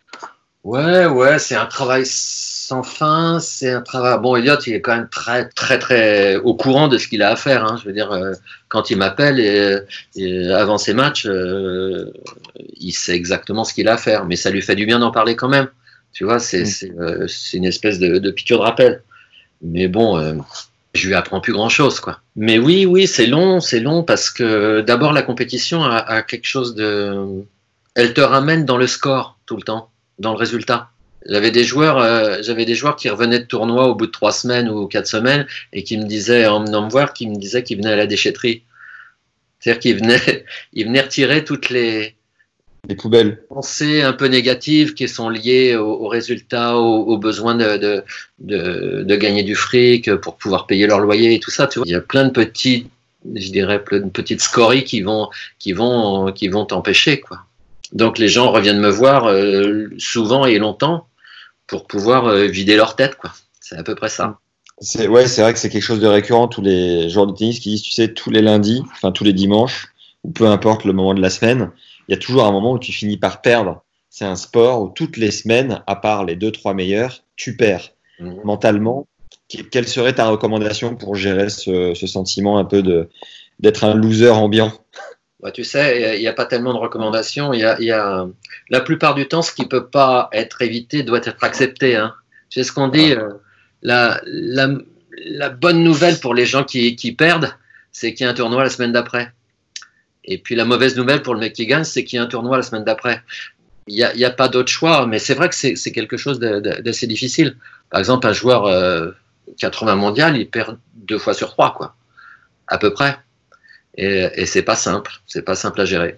Ouais, ouais, c'est un travail sans fin. C'est un travail. Bon, Eliott, il est quand même très, très, très au courant de ce qu'il a à faire. Hein. Je veux dire, euh, quand il m'appelle et, et avant ses matchs, euh, il sait exactement ce qu'il a à faire. Mais ça lui fait du bien d'en parler quand même. Tu vois, c'est, mmh. c'est, euh, c'est une espèce de, de piqûre de rappel. Mais bon, euh, je lui apprends plus grand-chose, quoi. Mais oui, oui, c'est long, c'est long parce que d'abord la compétition a, a quelque chose de elle te ramène dans le score tout le temps, dans le résultat. J'avais des joueurs, euh, j'avais des joueurs qui revenaient de tournoi au bout de trois semaines ou quatre semaines et qui me disaient, en venant me voir, qui me disaient qu'ils venaient à la déchetterie. C'est-à-dire qu'ils venaient, ils venaient retirer toutes les, les poubelles, pensées un peu négatives qui sont liées aux, aux résultats, aux, aux besoins de, de, de, de gagner du fric pour pouvoir payer leur loyer et tout ça. Tu vois, il y a plein de petits, je dirais, plein de petites scories qui vont, qui vont, qui vont t'empêcher, quoi. Donc les gens reviennent me voir euh, souvent et longtemps pour pouvoir euh, vider leur tête, quoi. C'est à peu près ça. C'est, ouais, c'est vrai que c'est quelque chose de récurrent. Tous les joueurs de tennis qui disent, tu sais, tous les lundis, enfin tous les dimanches, ou peu importe le moment de la semaine, il y a toujours un moment où tu finis par perdre. C'est un sport où toutes les semaines, à part les deux, trois meilleurs, tu perds. Mmh. Mentalement, quelle serait ta recommandation pour gérer ce, ce sentiment un peu de, d'être un loser ambiant? Bah, tu sais, il n'y a, a pas tellement de recommandations. Il y a, y a, la plupart du temps, ce qui ne peut pas être évité doit être accepté. Hein. C'est ce qu'on dit. Euh, la, la, la bonne nouvelle pour les gens qui, qui perdent, c'est qu'il y a un tournoi la semaine d'après. Et puis la mauvaise nouvelle pour le mec qui gagne, c'est qu'il y a un tournoi la semaine d'après. Il n'y a, y a pas d'autre choix, mais c'est vrai que c'est, c'est quelque chose de, de, d'assez difficile. Par exemple, un joueur euh, quatre-vingts mondial, il perd deux fois sur trois, quoi, à peu près. Et, et c'est pas simple, c'est pas simple à gérer.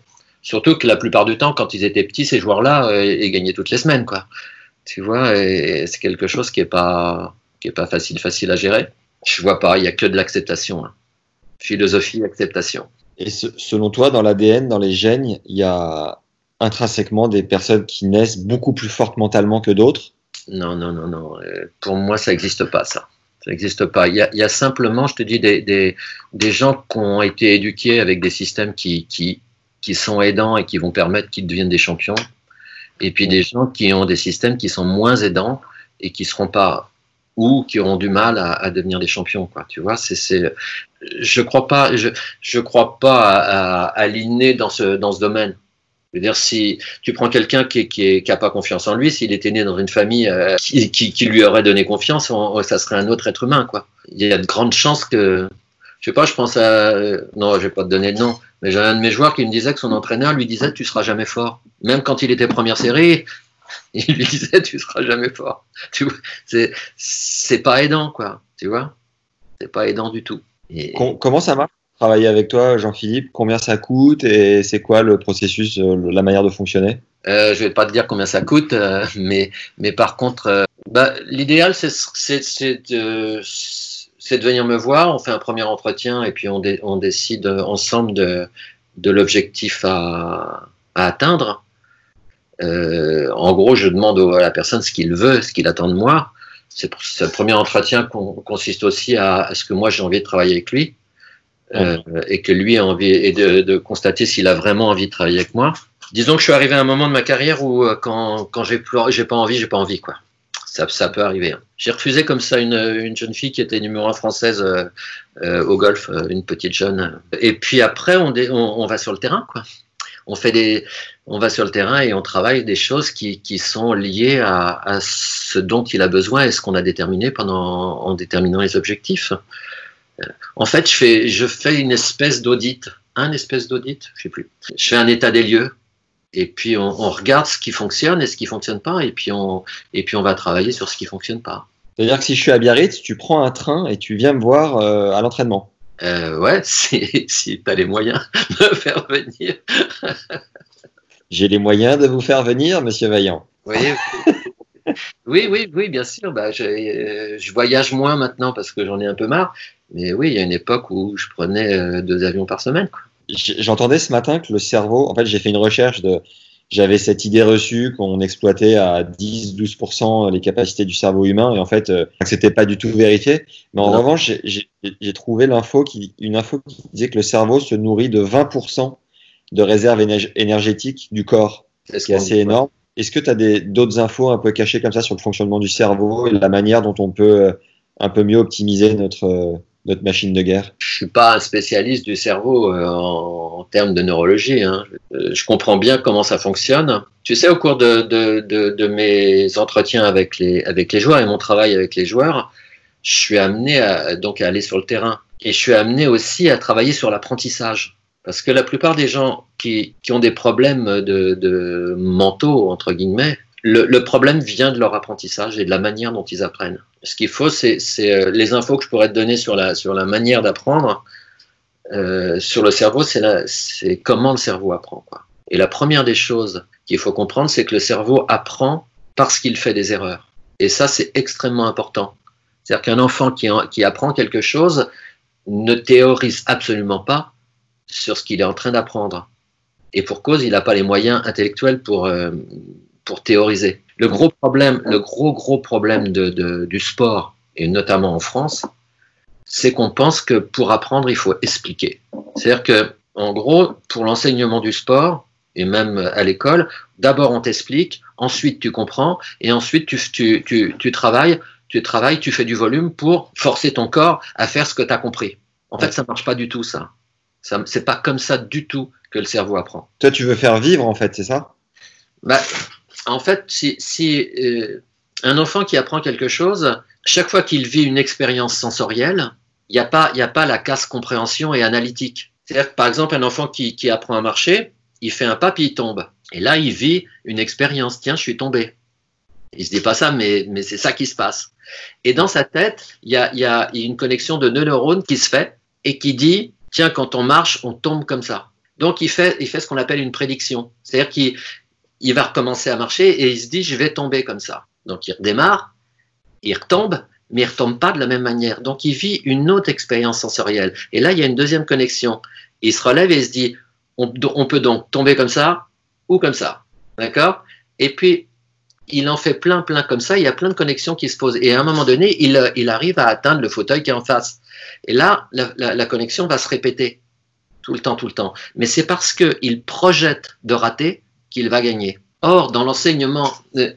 Surtout que la plupart du temps, quand ils étaient petits, ces joueurs-là, euh, ils gagnaient toutes les semaines, quoi. Tu vois, et, et c'est quelque chose qui est pas, qui est pas facile, facile à gérer. Je vois pas, il y a que de l'acceptation. Hein. Philosophie, acceptation. Et ce, selon toi, dans l'A D N, dans les gènes, il y a intrinsèquement des personnes qui naissent beaucoup plus fortes mentalement que d'autres? Non, non, non, non. Euh, pour moi, ça n'existe pas, ça. Ça n'existe pas. Il y a, il y a simplement, je te dis, des, des, des gens qui ont été éduqués avec des systèmes qui, qui, qui sont aidants et qui vont permettre qu'ils deviennent des champions. Et puis des gens qui ont des systèmes qui sont moins aidants et qui seront pas, ou qui auront du mal à, à devenir des champions, quoi. Tu vois, c'est, c'est, je crois pas, je, je crois pas à, à, à l'inné dans ce, dans ce domaine. Je veux dire, si tu prends quelqu'un qui, qui, est, qui a pas confiance en lui, s'il était né dans une famille euh, qui, qui, qui lui aurait donné confiance, on, ça serait un autre être humain, quoi. Il y a de grandes chances que, je sais pas, je pense à, non, je vais pas te donner de nom, mais j'ai un de mes joueurs qui me disait que son entraîneur lui disait tu seras jamais fort. Même quand il était première série, il lui disait tu seras jamais fort. Tu vois, c'est, c'est pas aidant, quoi. Tu vois, c'est pas aidant du tout. Et... Comment ça marche? Travailler avec toi, Jean-Philippe, combien ça coûte et c'est quoi le processus, la manière de fonctionner? euh, Je vais pas te dire combien ça coûte, euh, mais, mais par contre, euh, bah, l'idéal c'est, c'est, c'est, de, c'est de venir me voir, on fait un premier entretien et puis on, dé, on décide ensemble de, de l'objectif à, à atteindre. Euh, en gros, je demande à la personne ce qu'il veut, ce qu'il attend de moi. C'est, c'est le premier entretien qu'on, consiste aussi à, à ce que moi j'ai envie de travailler avec lui. Euh, et que lui a envie et de, de constater s'il a vraiment envie de travailler avec moi. Disons que je suis arrivé à un moment de ma carrière où quand, quand j'ai, plus, j'ai pas envie, j'ai pas envie, quoi. Ça, ça peut arriver. Hein. J'ai refusé comme ça une, une jeune fille qui était numéro un française euh, euh, au golf, une petite jeune. Et puis après, on, dé, on, on va sur le terrain, quoi. On fait des, on va sur le terrain et on travaille des choses qui, qui sont liées à, à ce dont il a besoin et ce qu'on a déterminé pendant, en déterminant les objectifs. En fait, je fais, je fais une espèce d'audit, un espèce d'audit, je sais plus. Je fais un état des lieux, et puis on, on regarde ce qui fonctionne et ce qui fonctionne pas, et puis on, et puis on va travailler sur ce qui fonctionne pas. C'est-à-dire que si je suis à Biarritz, tu prends un train et tu viens me voir euh, à l'entraînement. Euh, ouais, si, si tu as les moyens de me faire venir. J'ai les moyens de vous faire venir, Monsieur Vaillant. Oui. Oui, oui, oui, bien sûr. Bah, je, euh, je voyage moins maintenant parce que j'en ai un peu marre. Mais oui, il y a une époque où je prenais euh, deux avions par semaine, quoi. J'entendais ce matin que le cerveau, en fait, j'ai fait une recherche de, j'avais cette idée reçue qu'on exploitait à dix à douze pour cent les capacités du cerveau humain et en fait, euh, c'était pas du tout vérifié. Mais en non. revanche, j'ai, j'ai, j'ai trouvé l'info qui, une info qui disait que le cerveau se nourrit de vingt pour cent de réserve énergétique du corps, ce qui est assez énorme. Est-ce que tu as des, d'autres infos un peu cachées comme ça sur le fonctionnement du cerveau et la manière dont on peut euh, un peu mieux optimiser notre, euh, notre machine de guerre? Je suis pas un spécialiste du cerveau euh, en, en termes de neurologie. Hein. Je, je comprends bien comment ça fonctionne. Tu sais, au cours de, de, de, de mes entretiens avec les, avec les joueurs et mon travail avec les joueurs, je suis amené à, donc à aller sur le terrain. Et je suis amené aussi à travailler sur l'apprentissage. Parce que la plupart des gens qui, qui ont des problèmes de, de mentaux, entre guillemets, le, le problème vient de leur apprentissage et de la manière dont ils apprennent. Ce qu'il faut, c'est, c'est les infos que je pourrais te donner sur la, sur la manière d'apprendre. Euh, sur le cerveau, c'est, la, c'est comment le cerveau apprend, quoi. Et la première des choses qu'il faut comprendre, c'est que le cerveau apprend parce qu'il fait des erreurs. Et ça, c'est extrêmement important. C'est-à-dire qu'un enfant qui, qui apprend quelque chose ne théorise absolument pas sur ce qu'il est en train d'apprendre. Et pour cause, il n'a pas les moyens intellectuels pour, euh, pour théoriser. Le gros problème, le gros, gros problème de, de, du sport, et notamment en France, c'est qu'on pense que pour apprendre, il faut expliquer. C'est-à-dire que, en gros, pour l'enseignement du sport, et même à l'école, d'abord on t'explique, ensuite tu comprends, et ensuite tu, tu, tu, tu travailles, tu travailles, tu fais du volume pour forcer ton corps à faire ce que tu as compris. En fait, ça ne marche pas du tout, ça. Ça, c'est pas comme ça du tout que le cerveau apprend. Toi, tu veux faire vivre, en fait, c'est ça? Bah, en fait, si, si euh, un enfant qui apprend quelque chose, chaque fois qu'il vit une expérience sensorielle, il n'y a pas, il n'y a pas la casse compréhension et analytique. C'est-à-dire que, par exemple, un enfant qui, qui apprend à marcher, il fait un pas puis il tombe. Et là, il vit une expérience. Tiens, je suis tombé. Il se dit pas ça, mais, mais c'est ça qui se passe. Et dans sa tête, il y a, il y a une connexion de neurones qui se fait et qui dit, tiens, quand on marche, on tombe comme ça. Donc, il fait, il fait ce qu'on appelle une prédiction. C'est-à-dire qu'il il va recommencer à marcher et il se dit, je vais tomber comme ça. Donc, il redémarre, il retombe, mais il ne retombe pas de la même manière. Donc, il vit une autre expérience sensorielle. Et là, il y a une deuxième connexion. Il se relève et il se dit, on, on peut donc tomber comme ça ou comme ça. D'accord ? Et puis, il en fait plein, plein comme ça. Il y a plein de connexions qui se posent. Et à un moment donné, il, il arrive à atteindre le fauteuil qui est en face. Et là, la, la, la connexion va se répéter tout le temps, tout le temps. Mais c'est parce qu'il projette de rater qu'il va gagner. Or, dans l'enseignement,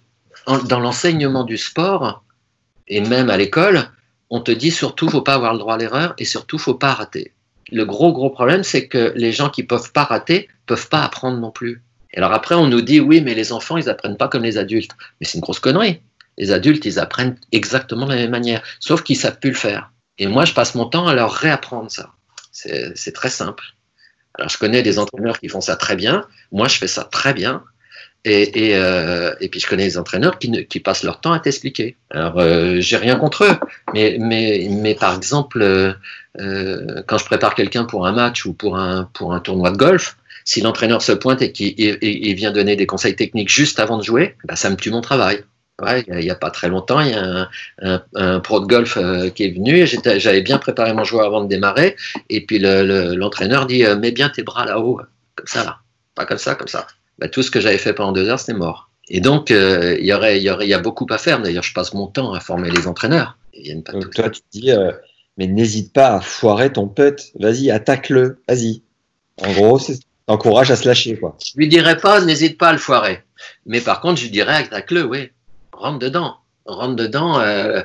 dans l'enseignement du sport, et même à l'école, on te dit surtout, il ne faut pas avoir le droit à l'erreur et surtout, il ne faut pas rater. Le gros, gros problème, c'est que les gens qui ne peuvent pas rater ne peuvent pas apprendre non plus. Et alors après, on nous dit, oui, mais les enfants, ils n'apprennent pas comme les adultes. Mais c'est une grosse connerie. Les adultes, ils apprennent exactement de la même manière, sauf qu'ils ne savent plus le faire. Et moi, je passe mon temps à leur réapprendre ça. C'est, c'est très simple. Alors, je connais des entraîneurs qui font ça très bien. Moi, je fais ça très bien. Et, et, euh, et puis, je connais des entraîneurs qui, ne, qui passent leur temps à t'expliquer. Alors, euh, j'ai rien contre eux. Mais, mais, mais par exemple, euh, euh, quand je prépare quelqu'un pour un match ou pour un, pour un tournoi de golf, si l'entraîneur se pointe et qu'il et, et vient donner des conseils techniques juste avant de jouer, bah, ça me tue mon travail. Ouais, il n'y a, a pas très longtemps, il y a un, un, un pro de golf euh, qui est venu et j'étais, j'avais bien préparé mon joueur avant de démarrer et puis le, le, l'entraîneur dit euh, mets bien tes bras là-haut, comme ça là, pas comme ça, comme ça. Bah, tout ce que j'avais fait pendant deux heures, c'était mort. Et donc, euh, il y aurait, il y aurait, il y a beaucoup à faire. D'ailleurs, je passe mon temps à former les entraîneurs. Ils viennent pas. Donc toi, tu te dis, euh, mais n'hésite pas à foirer ton putt. Vas-y, attaque-le. Vas-y. En gros, c'est t'encourages à se lâcher, quoi. Je lui dirais pas, n'hésite pas à le foirer. Mais par contre, je lui dirais, attaque-le, oui. Rentre dedans. Rentre dedans. Euh,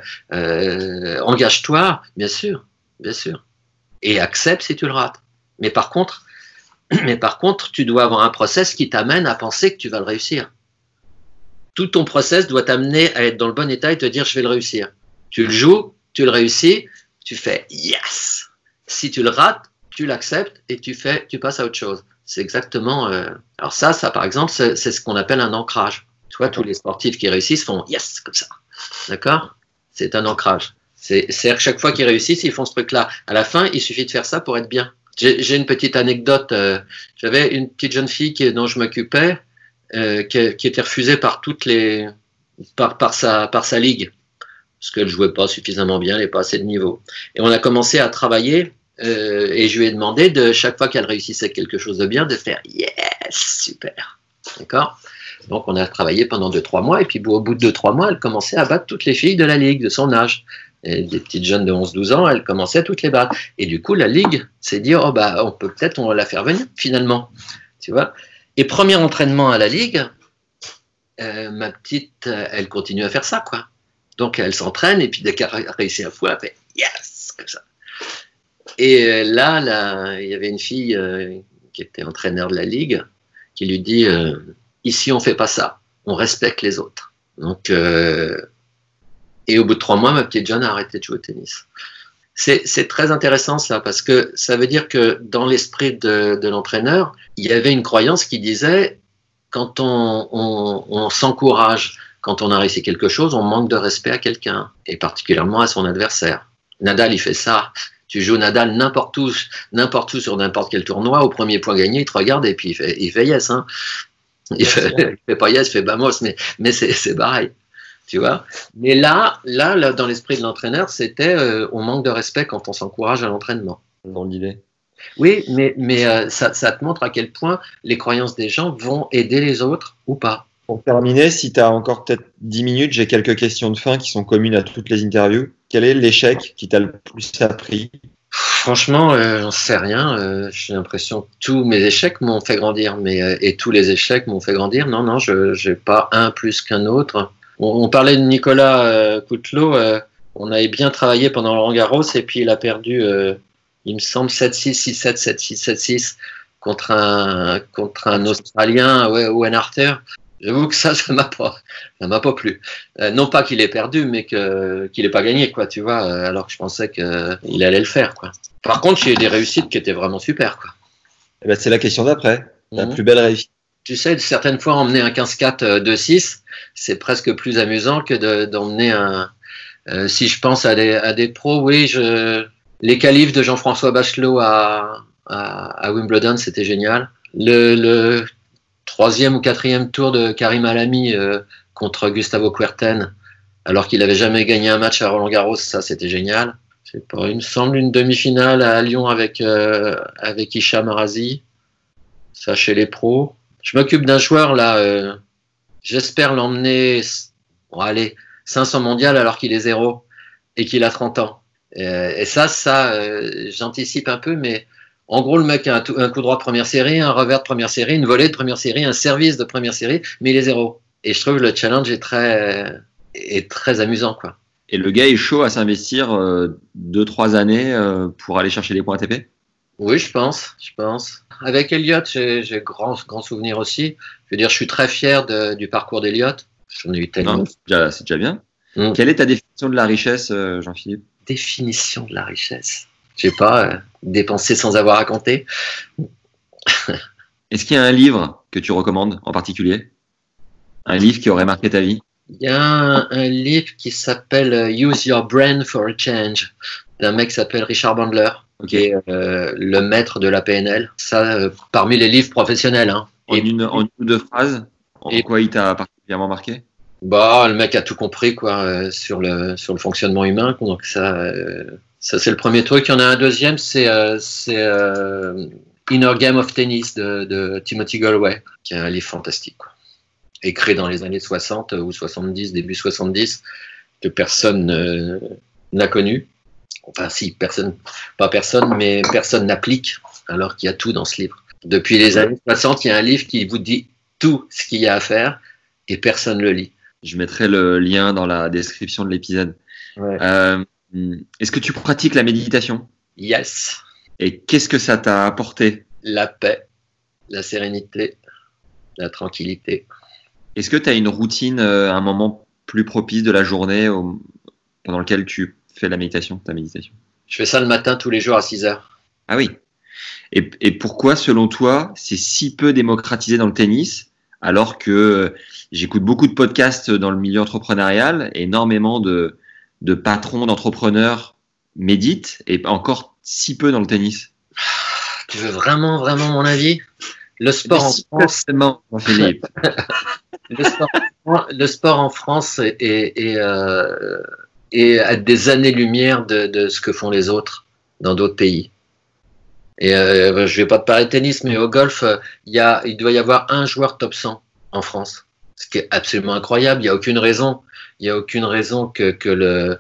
euh, engage-toi, bien sûr, bien sûr. Et accepte si tu le rates. Mais par contre, mais par contre, tu dois avoir un process qui t'amène à penser que tu vas le réussir. Tout ton process doit t'amener à être dans le bon état et te dire, je vais le réussir. Tu le joues, tu le réussis, tu fais yes. Si tu le rates, tu l'acceptes et tu fais, tu passes à autre chose. C'est exactement. Euh... Alors ça, ça par exemple, c'est, c'est ce qu'on appelle un ancrage. Tu vois, tous les sportifs qui réussissent font yes comme ça. D'accord ? C'est un ancrage. C'est, c'est-à-dire que chaque fois qu'ils réussissent, ils font ce truc-là. À la fin, il suffit de faire ça pour être bien. J'ai, j'ai une petite anecdote. Euh, j'avais une petite jeune fille qui, dont je m'occupais, euh, qui, qui était refusée par toutes les, par, par sa, par sa ligue, parce qu'elle jouait pas suffisamment bien, elle n'avait pas assez de niveau. Et on a commencé à travailler. Euh, et je lui ai demandé de chaque fois qu'elle réussissait quelque chose de bien de faire yes, super, d'accord. Donc on a travaillé pendant deux trois mois et puis au bout de deux trois mois elle commençait à battre toutes les filles de la ligue de son âge. Et des petites jeunes de onze douze ans, elle commençait à toutes les battre. Et du coup la ligue s'est dit oh bah on peut peut-être on va la faire venir finalement, tu vois. Et premier entraînement à la ligue, euh, ma petite elle continue à faire ça quoi. Donc elle s'entraîne et puis dès qu'elle a réussi à fois elle fait yes comme ça. Et là, là, il y avait une fille euh, qui était entraîneur de la ligue qui lui dit euh, ici on fait pas ça, on respecte les autres. Donc, euh, et au bout de trois mois, ma petite jeune a arrêté de jouer au tennis. C'est, c'est très intéressant ça parce que ça veut dire que dans l'esprit de, de l'entraîneur, il y avait une croyance qui disait quand on, on, on s'encourage, quand on a réussi quelque chose, on manque de respect à quelqu'un et particulièrement à son adversaire. Nadal, il fait ça. Tu joues Nadal n'importe où, n'importe où sur n'importe quel tournoi, au premier point gagné, il te regarde et puis il fait, il fait yes. Hein. Il, fait, il fait pas yes, il fait vamos, mais, mais c'est, c'est pareil. Tu vois. Mais là, là, là, dans l'esprit de l'entraîneur, c'était euh, on manque de respect quand on s'encourage à l'entraînement. Dans l'idée. Oui, mais, mais euh, ça, ça te montre à quel point les croyances des gens vont aider les autres ou pas. Pour terminer, si tu as encore peut-être dix minutes, j'ai quelques questions de fin qui sont communes à toutes les interviews. Quel est l'échec qui t'a le plus appris ? Franchement, euh, j'en sais rien. Euh, j'ai l'impression que tous mes échecs m'ont fait grandir, mais euh, et tous les échecs m'ont fait grandir. Non, non, je n'ai pas un plus qu'un autre. On, on parlait de Nicolas euh, Coutelot. Euh, on avait bien travaillé pendant Roland Garros et puis il a perdu, euh, il me semble, sept six, six sept, sept six, sept six contre un, contre un Australien, ouais, Owen Arthur. J'avoue que ça, ça m'a pas, ça m'a pas plu. Euh, non pas qu'il ait perdu, mais que, qu'il ait pas gagné, quoi, tu vois, euh, alors que je pensais qu'il allait le faire, quoi. Par contre, j'ai eu des réussites qui étaient vraiment super, quoi. Eh ben, c'est la question d'après. La Mmh. plus belle réussite. Tu sais, certaines fois, emmener un quinze quatre deux six, c'est presque plus amusant que de, d'emmener un, euh, si je pense à des, à des pros, oui, je, les qualifs de Jean-François Bachelot à, à, à Wimbledon, c'était génial. Le, le troisième ou quatrième tour de Karim Alami euh, contre Gustavo Kuerten, alors qu'il n'avait jamais gagné un match à Roland-Garros, ça c'était génial. Je sais pas, il me semble une demi-finale à Lyon avec, euh, avec Hicham Arazi, ça chez les pros. Je m'occupe d'un joueur là, euh, j'espère l'emmener, bon, allez, cinq cents mondiales alors qu'il est zéro et qu'il a trente ans. Et, et ça, ça euh, j'anticipe un peu, mais en gros, le mec a un, tout, un coup droit de première série, un revers de première série, une volée de première série, un service de première série, mais il est zéro. Et je trouve que le challenge est très, est très amusant, quoi. Et le gars est chaud à s'investir euh, deux, trois années euh, pour aller chercher des points A T P? Oui, je pense, je pense. Avec Elliott, j'ai, j'ai grand, grand souvenir aussi. Je veux dire, je suis très fier de, du parcours d'Elliott. J'en ai eu tellement. Non, c'est, déjà, c'est déjà bien. Mm. Quelle est ta définition de la richesse, euh, Jean-Philippe? Définition de la richesse. Je sais pas, euh, dépenser sans avoir à compter. Est-ce qu'il y a un livre que tu recommandes en particulier? Un livre qui aurait marqué ta vie? Il y a un, un livre qui s'appelle Use Your Brain for a Change, d'un mec qui s'appelle Richard Bandler, okay. qui est euh, le maître de la P N L. Ça, euh, parmi les livres professionnels. Hein. En, et, une, en une ou deux phrases, en et, quoi il t'a particulièrement marqué? Bah, le mec a tout compris, quoi, euh, sur le sur le fonctionnement humain. Donc ça, euh, ça c'est le premier truc. Il y en a un deuxième, c'est euh, c'est euh, Inner Game of Tennis de, de Timothy Gallwey, qui est un livre fantastique, quoi. Écrit dans les années soixante ou soixante-dix, début soixante-dix, que personne euh, n'a connu. Enfin, si, personne, pas personne, mais personne n'applique, alors qu'il y a tout dans ce livre. Depuis les années soixante, il y a un livre qui vous dit tout ce qu'il y a à faire et personne ne le lit. Je mettrai le lien dans la description de l'épisode. Ouais. Euh, est-ce que tu pratiques la méditation? Yes. Et qu'est-ce que ça t'a apporté? La paix, la sérénité, la tranquillité. Est-ce que tu as une routine, euh, un moment plus propice de la journée au, pendant lequel tu fais la méditation, ta méditation? Je fais ça le matin tous les jours à six heures. Ah oui. Et, et pourquoi, selon toi, c'est si peu démocratisé dans le tennis, alors que euh, j'écoute beaucoup de podcasts dans le milieu entrepreneurial, énormément de, de patrons, d'entrepreneurs méditent, et encore si peu dans le tennis? Tu veux vraiment, vraiment mon avis? Le sport en France, Philippe. le, sport, le sport en France est, est, est, euh, est à des années-lumière de, de ce que font les autres dans d'autres pays. Et euh, je vais pas te parler de tennis, mais au golf, il y a, il doit y avoir un joueur top cent en France, ce qui est absolument incroyable. Il y a aucune raison, il y a aucune raison que, que le,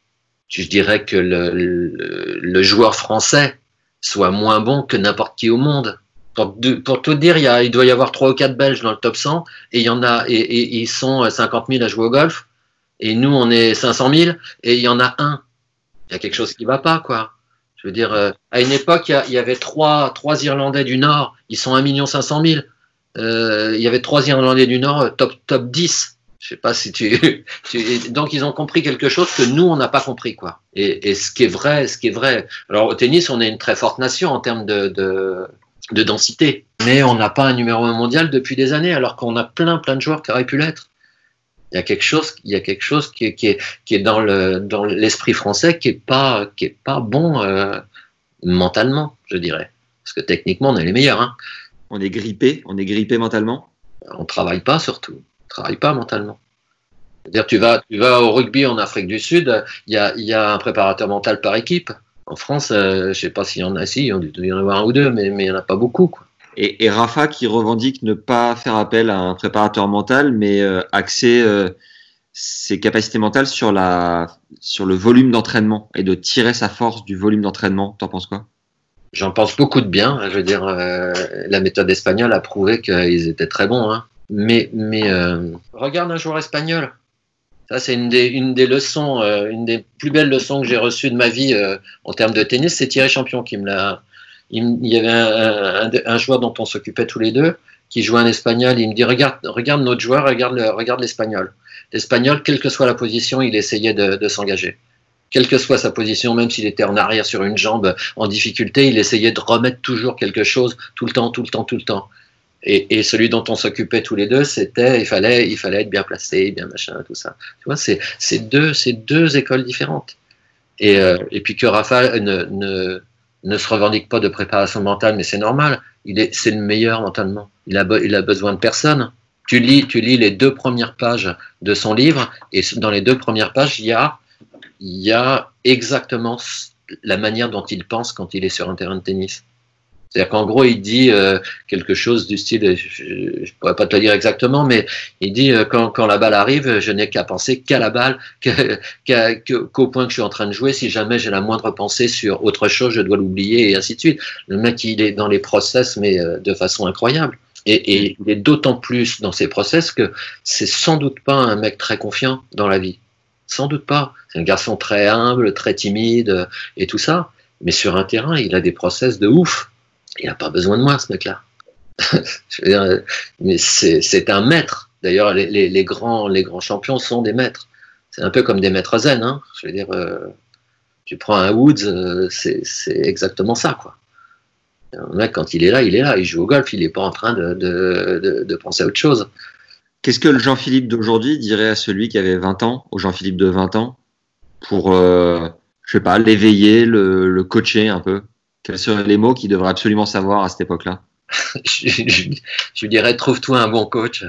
je dirais que le, le, le joueur français soit moins bon que n'importe qui au monde. Pour, de, pour tout dire, il, y a, il doit y avoir trois ou quatre Belges dans le top cent et il y en a, et, et ils sont cinquante mille à jouer au golf. Et nous, on est cinq cent mille et il y en a un. Il y a quelque chose qui va pas, quoi. Je veux dire, euh, à une époque, il y, a, il y avait trois, trois Irlandais du Nord. Ils sont un million cinq cent mille. Euh, il y avait trois Irlandais du Nord, top, top dix. Je sais pas si tu, tu, donc ils ont compris quelque chose que nous, on n'a pas compris, quoi. Et, et ce qui est vrai, ce qui est vrai. Alors, au tennis, on est une très forte nation en termes de, de, de densité. Mais on n'a pas un numéro un mondial depuis des années, alors qu'on a plein, plein de joueurs qui auraient pu l'être. Il y a quelque chose, il y a quelque chose qui est, qui est, qui est dans le, dans l'esprit français qui est pas, qui est pas bon, euh, mentalement, je dirais. Parce que techniquement, on est les meilleurs, hein. On est grippé, on est grippé mentalement. On travaille pas, surtout. On travaille pas mentalement. C'est-à-dire, tu vas, tu vas au rugby en Afrique du Sud, il y a, il y a un préparateur mental par équipe. En France, euh, je sais pas s'il y en a, si, il doit y en avoir un ou deux, mais, mais il y en a pas beaucoup, quoi. Et, et Rafa qui revendique ne pas faire appel à un préparateur mental, mais euh, axer euh, ses capacités mentales sur, la, sur le volume d'entraînement et de tirer sa force du volume d'entraînement. T'en penses quoi? J'en pense beaucoup de bien. Je veux dire, euh, la méthode espagnole a prouvé qu'ils étaient très bons. Hein. Mais, mais euh, regarde un joueur espagnol. Ça, c'est une des, une des leçons, euh, une des plus belles leçons que j'ai reçues de ma vie euh, en termes de tennis. C'est Thierry Champion qui me l'a. Il, il y avait un, un, un joueur dont on s'occupait tous les deux, qui jouait un espagnol. Il me dit, regarde, regarde notre joueur, regarde, le, regarde l'espagnol. L'espagnol, quelle que soit la position, il essayait de, de s'engager. Quelle que soit sa position, même s'il était en arrière sur une jambe en difficulté, il essayait de remettre toujours quelque chose tout le temps, tout le temps, tout le temps. Et, et celui dont on s'occupait tous les deux, c'était, il fallait, il fallait être bien placé, bien machin, tout ça. Tu vois, c'est, c'est deux, c'est deux écoles différentes. Et, euh, et puis que Rafa ne, ne ne se revendique pas de préparation mentale, mais c'est normal. Il est, c'est le meilleur mentalement. Il a, be, il a besoin de personne. Tu lis, tu lis les deux premières pages de son livre, et dans les deux premières pages, il y a, il y a exactement la manière dont il pense quand il est sur un terrain de tennis. C'est-à-dire qu'en gros, il dit euh, quelque chose du style, je ne pourrais pas te le dire exactement, mais il dit euh, quand, quand la balle arrive, je n'ai qu'à penser qu'à la balle, qu'à, qu'à, qu'au point que je suis en train de jouer. Si jamais j'ai la moindre pensée sur autre chose, je dois l'oublier, et ainsi de suite. Le mec, il est dans les process, mais euh, de façon incroyable. Et, et il est d'autant plus dans ces process que c'est sans doute pas un mec très confiant dans la vie. Sans doute pas. C'est un garçon très humble, très timide, euh, et tout ça. Mais sur un terrain, il a des process de ouf. Il n'a pas besoin de moi, ce mec-là. Je veux dire, mais c'est, c'est un maître. D'ailleurs, les, les, les, grands, les grands champions sont des maîtres. C'est un peu comme des maîtres zen. Hein. Je veux dire, euh, tu prends un Woods, euh, c'est, c'est exactement ça, quoi. Un mec, quand il est là, il est là. Il joue au golf, il n'est pas en train de, de, de, de penser à autre chose. Qu'est-ce que le Jean-Philippe d'aujourd'hui dirait à celui qui avait vingt ans, au Jean-Philippe de vingt ans, pour, euh, je sais pas, l'éveiller, le, le coacher un peu? Quels seraient les mots qu'il devrait absolument savoir à cette époque-là? je, je, je lui dirais, trouve-toi un bon coach.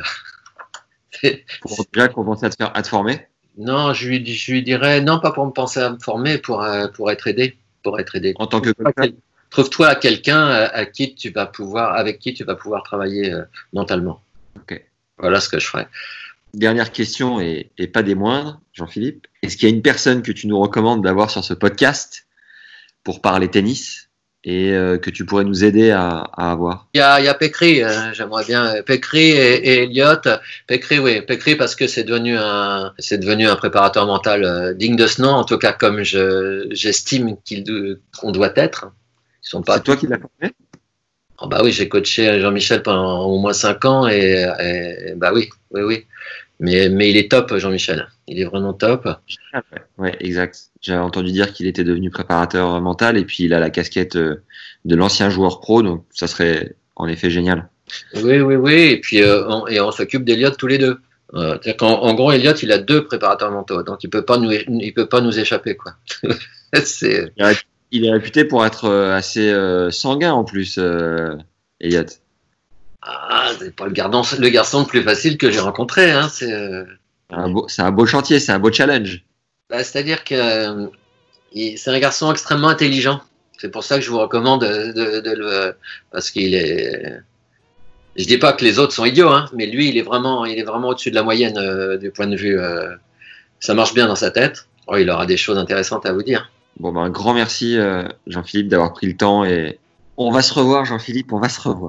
Pour déjà commencer à te, faire, à te former? Non, je lui, je lui dirais, non, pas pour me penser à me former, pour, euh, pour être aidé. Pour être aidé. En tant que coach? Trouve-toi quelqu'un à qui tu vas pouvoir, avec qui tu vas pouvoir travailler euh, mentalement. Okay. Voilà ce que je ferais. Dernière question, et, et pas des moindres, Jean-Philippe. Est-ce qu'il y a une personne que tu nous recommandes d'avoir sur ce podcast pour parler tennis et euh, que tu pourrais nous aider à, à avoir? Il y a, il y a Pécry, euh, j'aimerais bien Pécry et, et Elliott. Pécry, oui, Pécry parce que c'est devenu un, c'est devenu un préparateur mental euh, digne de ce nom, en tout cas comme je, j'estime qu'il, qu'on doit être. Ils sont pas. C'est toi qui l'as formé? Oh bah oui, j'ai coaché Jean-Michel pendant au moins cinq ans et, et bah oui, oui, oui. Mais, mais il est top, Jean-Michel. Il est vraiment top. Ah ouais, ouais, exact. J'avais entendu dire qu'il était devenu préparateur mental et puis il a la casquette de l'ancien joueur pro, donc ça serait en effet génial. Oui, oui, oui. Et puis euh, on, et on s'occupe d'Elliott tous les deux. Euh, c'est-à-dire qu'en, en gros, Elliott, il a deux préparateurs mentaux, donc il peut pas nous, il peut pas nous échapper, quoi. C'est. Il est réputé pour être assez euh, sanguin en plus, euh, Elliott. Ah, c'est pas le garçon, le garçon le plus facile que j'ai rencontré. Hein, c'est, euh... c'est, un beau, c'est un beau chantier, c'est un beau challenge. Bah, c'est-à-dire que euh, il, c'est un garçon extrêmement intelligent. C'est pour ça que je vous recommande de, de, de le, parce qu'il est. Je dis pas que les autres sont idiots, hein, mais lui, il est vraiment, il est vraiment au-dessus de la moyenne euh, du point de vue. Euh, ça marche bien dans sa tête. Oh, il aura des choses intéressantes à vous dire. Bon, ben, un grand merci, euh, Jean-Philippe, d'avoir pris le temps et on va se revoir, Jean-Philippe, on va se revoir.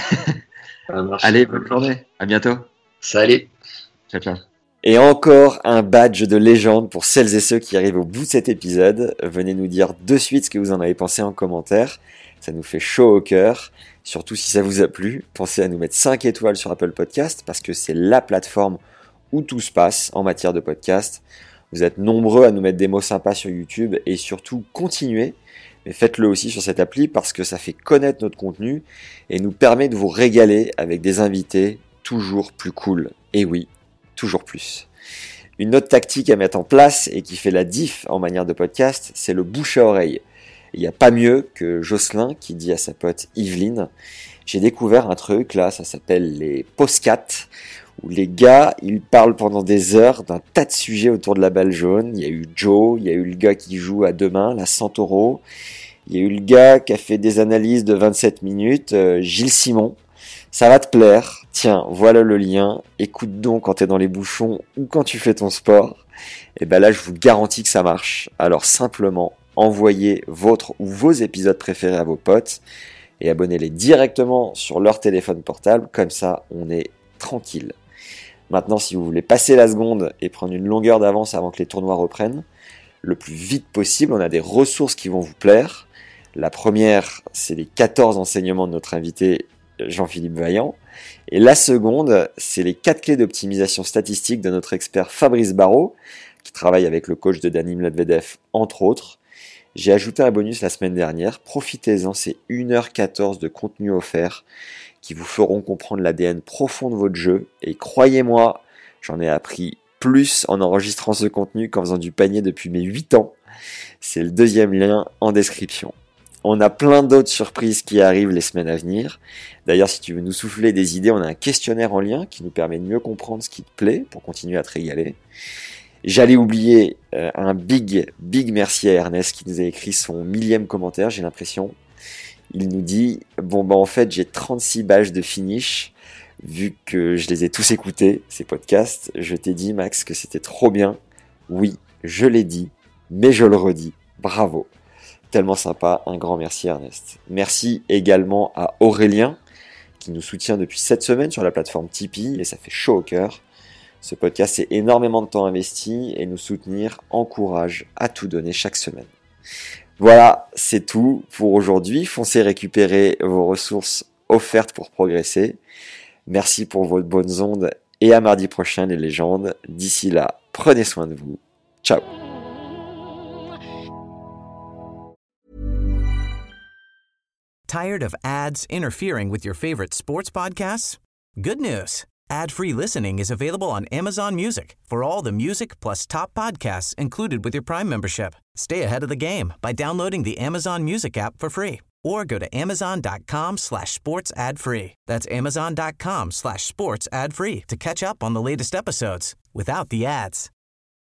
Allez, bonne journée. À bientôt. Salut. Ciao, ciao. Et encore un badge de légende pour celles et ceux qui arrivent au bout de cet épisode. Venez nous dire de suite ce que vous en avez pensé en commentaire. Ça nous fait chaud au cœur. Surtout si ça vous a plu, pensez à nous mettre cinq étoiles sur Apple Podcast parce que c'est la plateforme où tout se passe en matière de podcast. Vous êtes nombreux à nous mettre des mots sympas sur YouTube et surtout continuez, mais faites-le aussi sur cette appli parce que ça fait connaître notre contenu et nous permet de vous régaler avec des invités toujours plus cool. Et oui, toujours plus. Une autre tactique à mettre en place et qui fait la diff en manière de podcast, c'est le bouche à oreille. Il n'y a pas mieux que Jocelyn qui dit à sa pote Yveline « J'ai découvert un truc là, ça s'appelle les postcats ». Où les gars, ils parlent pendant des heures d'un tas de sujets autour de la balle jaune. Il y a eu Joe, il y a eu le gars qui joue à deux mains, la Santoro. Il y a eu le gars qui a fait des analyses de vingt-sept minutes, euh, Gilles Simon. Ça va te plaire. Tiens, voilà le lien. Écoute donc quand t'es dans les bouchons ou quand tu fais ton sport. Et ben là, je vous garantis que ça marche. Alors simplement, envoyez votre ou vos épisodes préférés à vos potes et abonnez-les directement sur leur téléphone portable. Comme ça, on est tranquille. Maintenant, si vous voulez passer la seconde et prendre une longueur d'avance avant que les tournois reprennent, le plus vite possible, on a des ressources qui vont vous plaire. La première, c'est les quatorze enseignements de notre invité Jean-Philippe Vaillant. Et la seconde, c'est les quatre clés d'optimisation statistique de notre expert Fabrice Barrault, qui travaille avec le coach de Daniil Medvedev, entre autres. J'ai ajouté un bonus la semaine dernière. Profitez-en, c'est une heure quatorze de contenu offert qui vous feront comprendre l'A D N profond de votre jeu. Et croyez-moi, j'en ai appris plus en enregistrant ce contenu qu'en faisant du panier depuis mes huit ans. C'est le deuxième lien en description. On a plein d'autres surprises qui arrivent les semaines à venir. D'ailleurs, si tu veux nous souffler des idées, on a un questionnaire en lien qui nous permet de mieux comprendre ce qui te plaît pour continuer à te régaler. J'allais oublier euh, un big, big merci à Ernest qui nous a écrit son millième commentaire, j'ai l'impression. Il nous dit « Bon, bah en fait, j'ai trente-six badges de finish. Vu que je les ai tous écoutés, ces podcasts, je t'ai dit, Max, que c'était trop bien. Oui, je l'ai dit, mais je le redis. Bravo. » Tellement sympa, un grand merci Ernest. Merci également à Aurélien qui nous soutient depuis cette semaine sur la plateforme Tipeee et ça fait chaud au cœur. Ce podcast, c'est énormément de temps investi et nous soutenir encourage à tout donner chaque semaine. Voilà, c'est tout pour aujourd'hui. Foncez récupérer vos ressources offertes pour progresser. Merci pour vos bonnes ondes et à mardi prochain les légendes. D'ici là, prenez soin de vous. Ciao. Tired of ads interfering with your favorite sports podcasts? Good news. Ad-free listening is available on Amazon Music for all the music plus top podcasts included with your Prime membership. Stay ahead of the game by downloading the Amazon Music app for free or go to amazon.com slash sports ad free. That's amazon.com slash sports ad free to catch up on the latest episodes without the ads.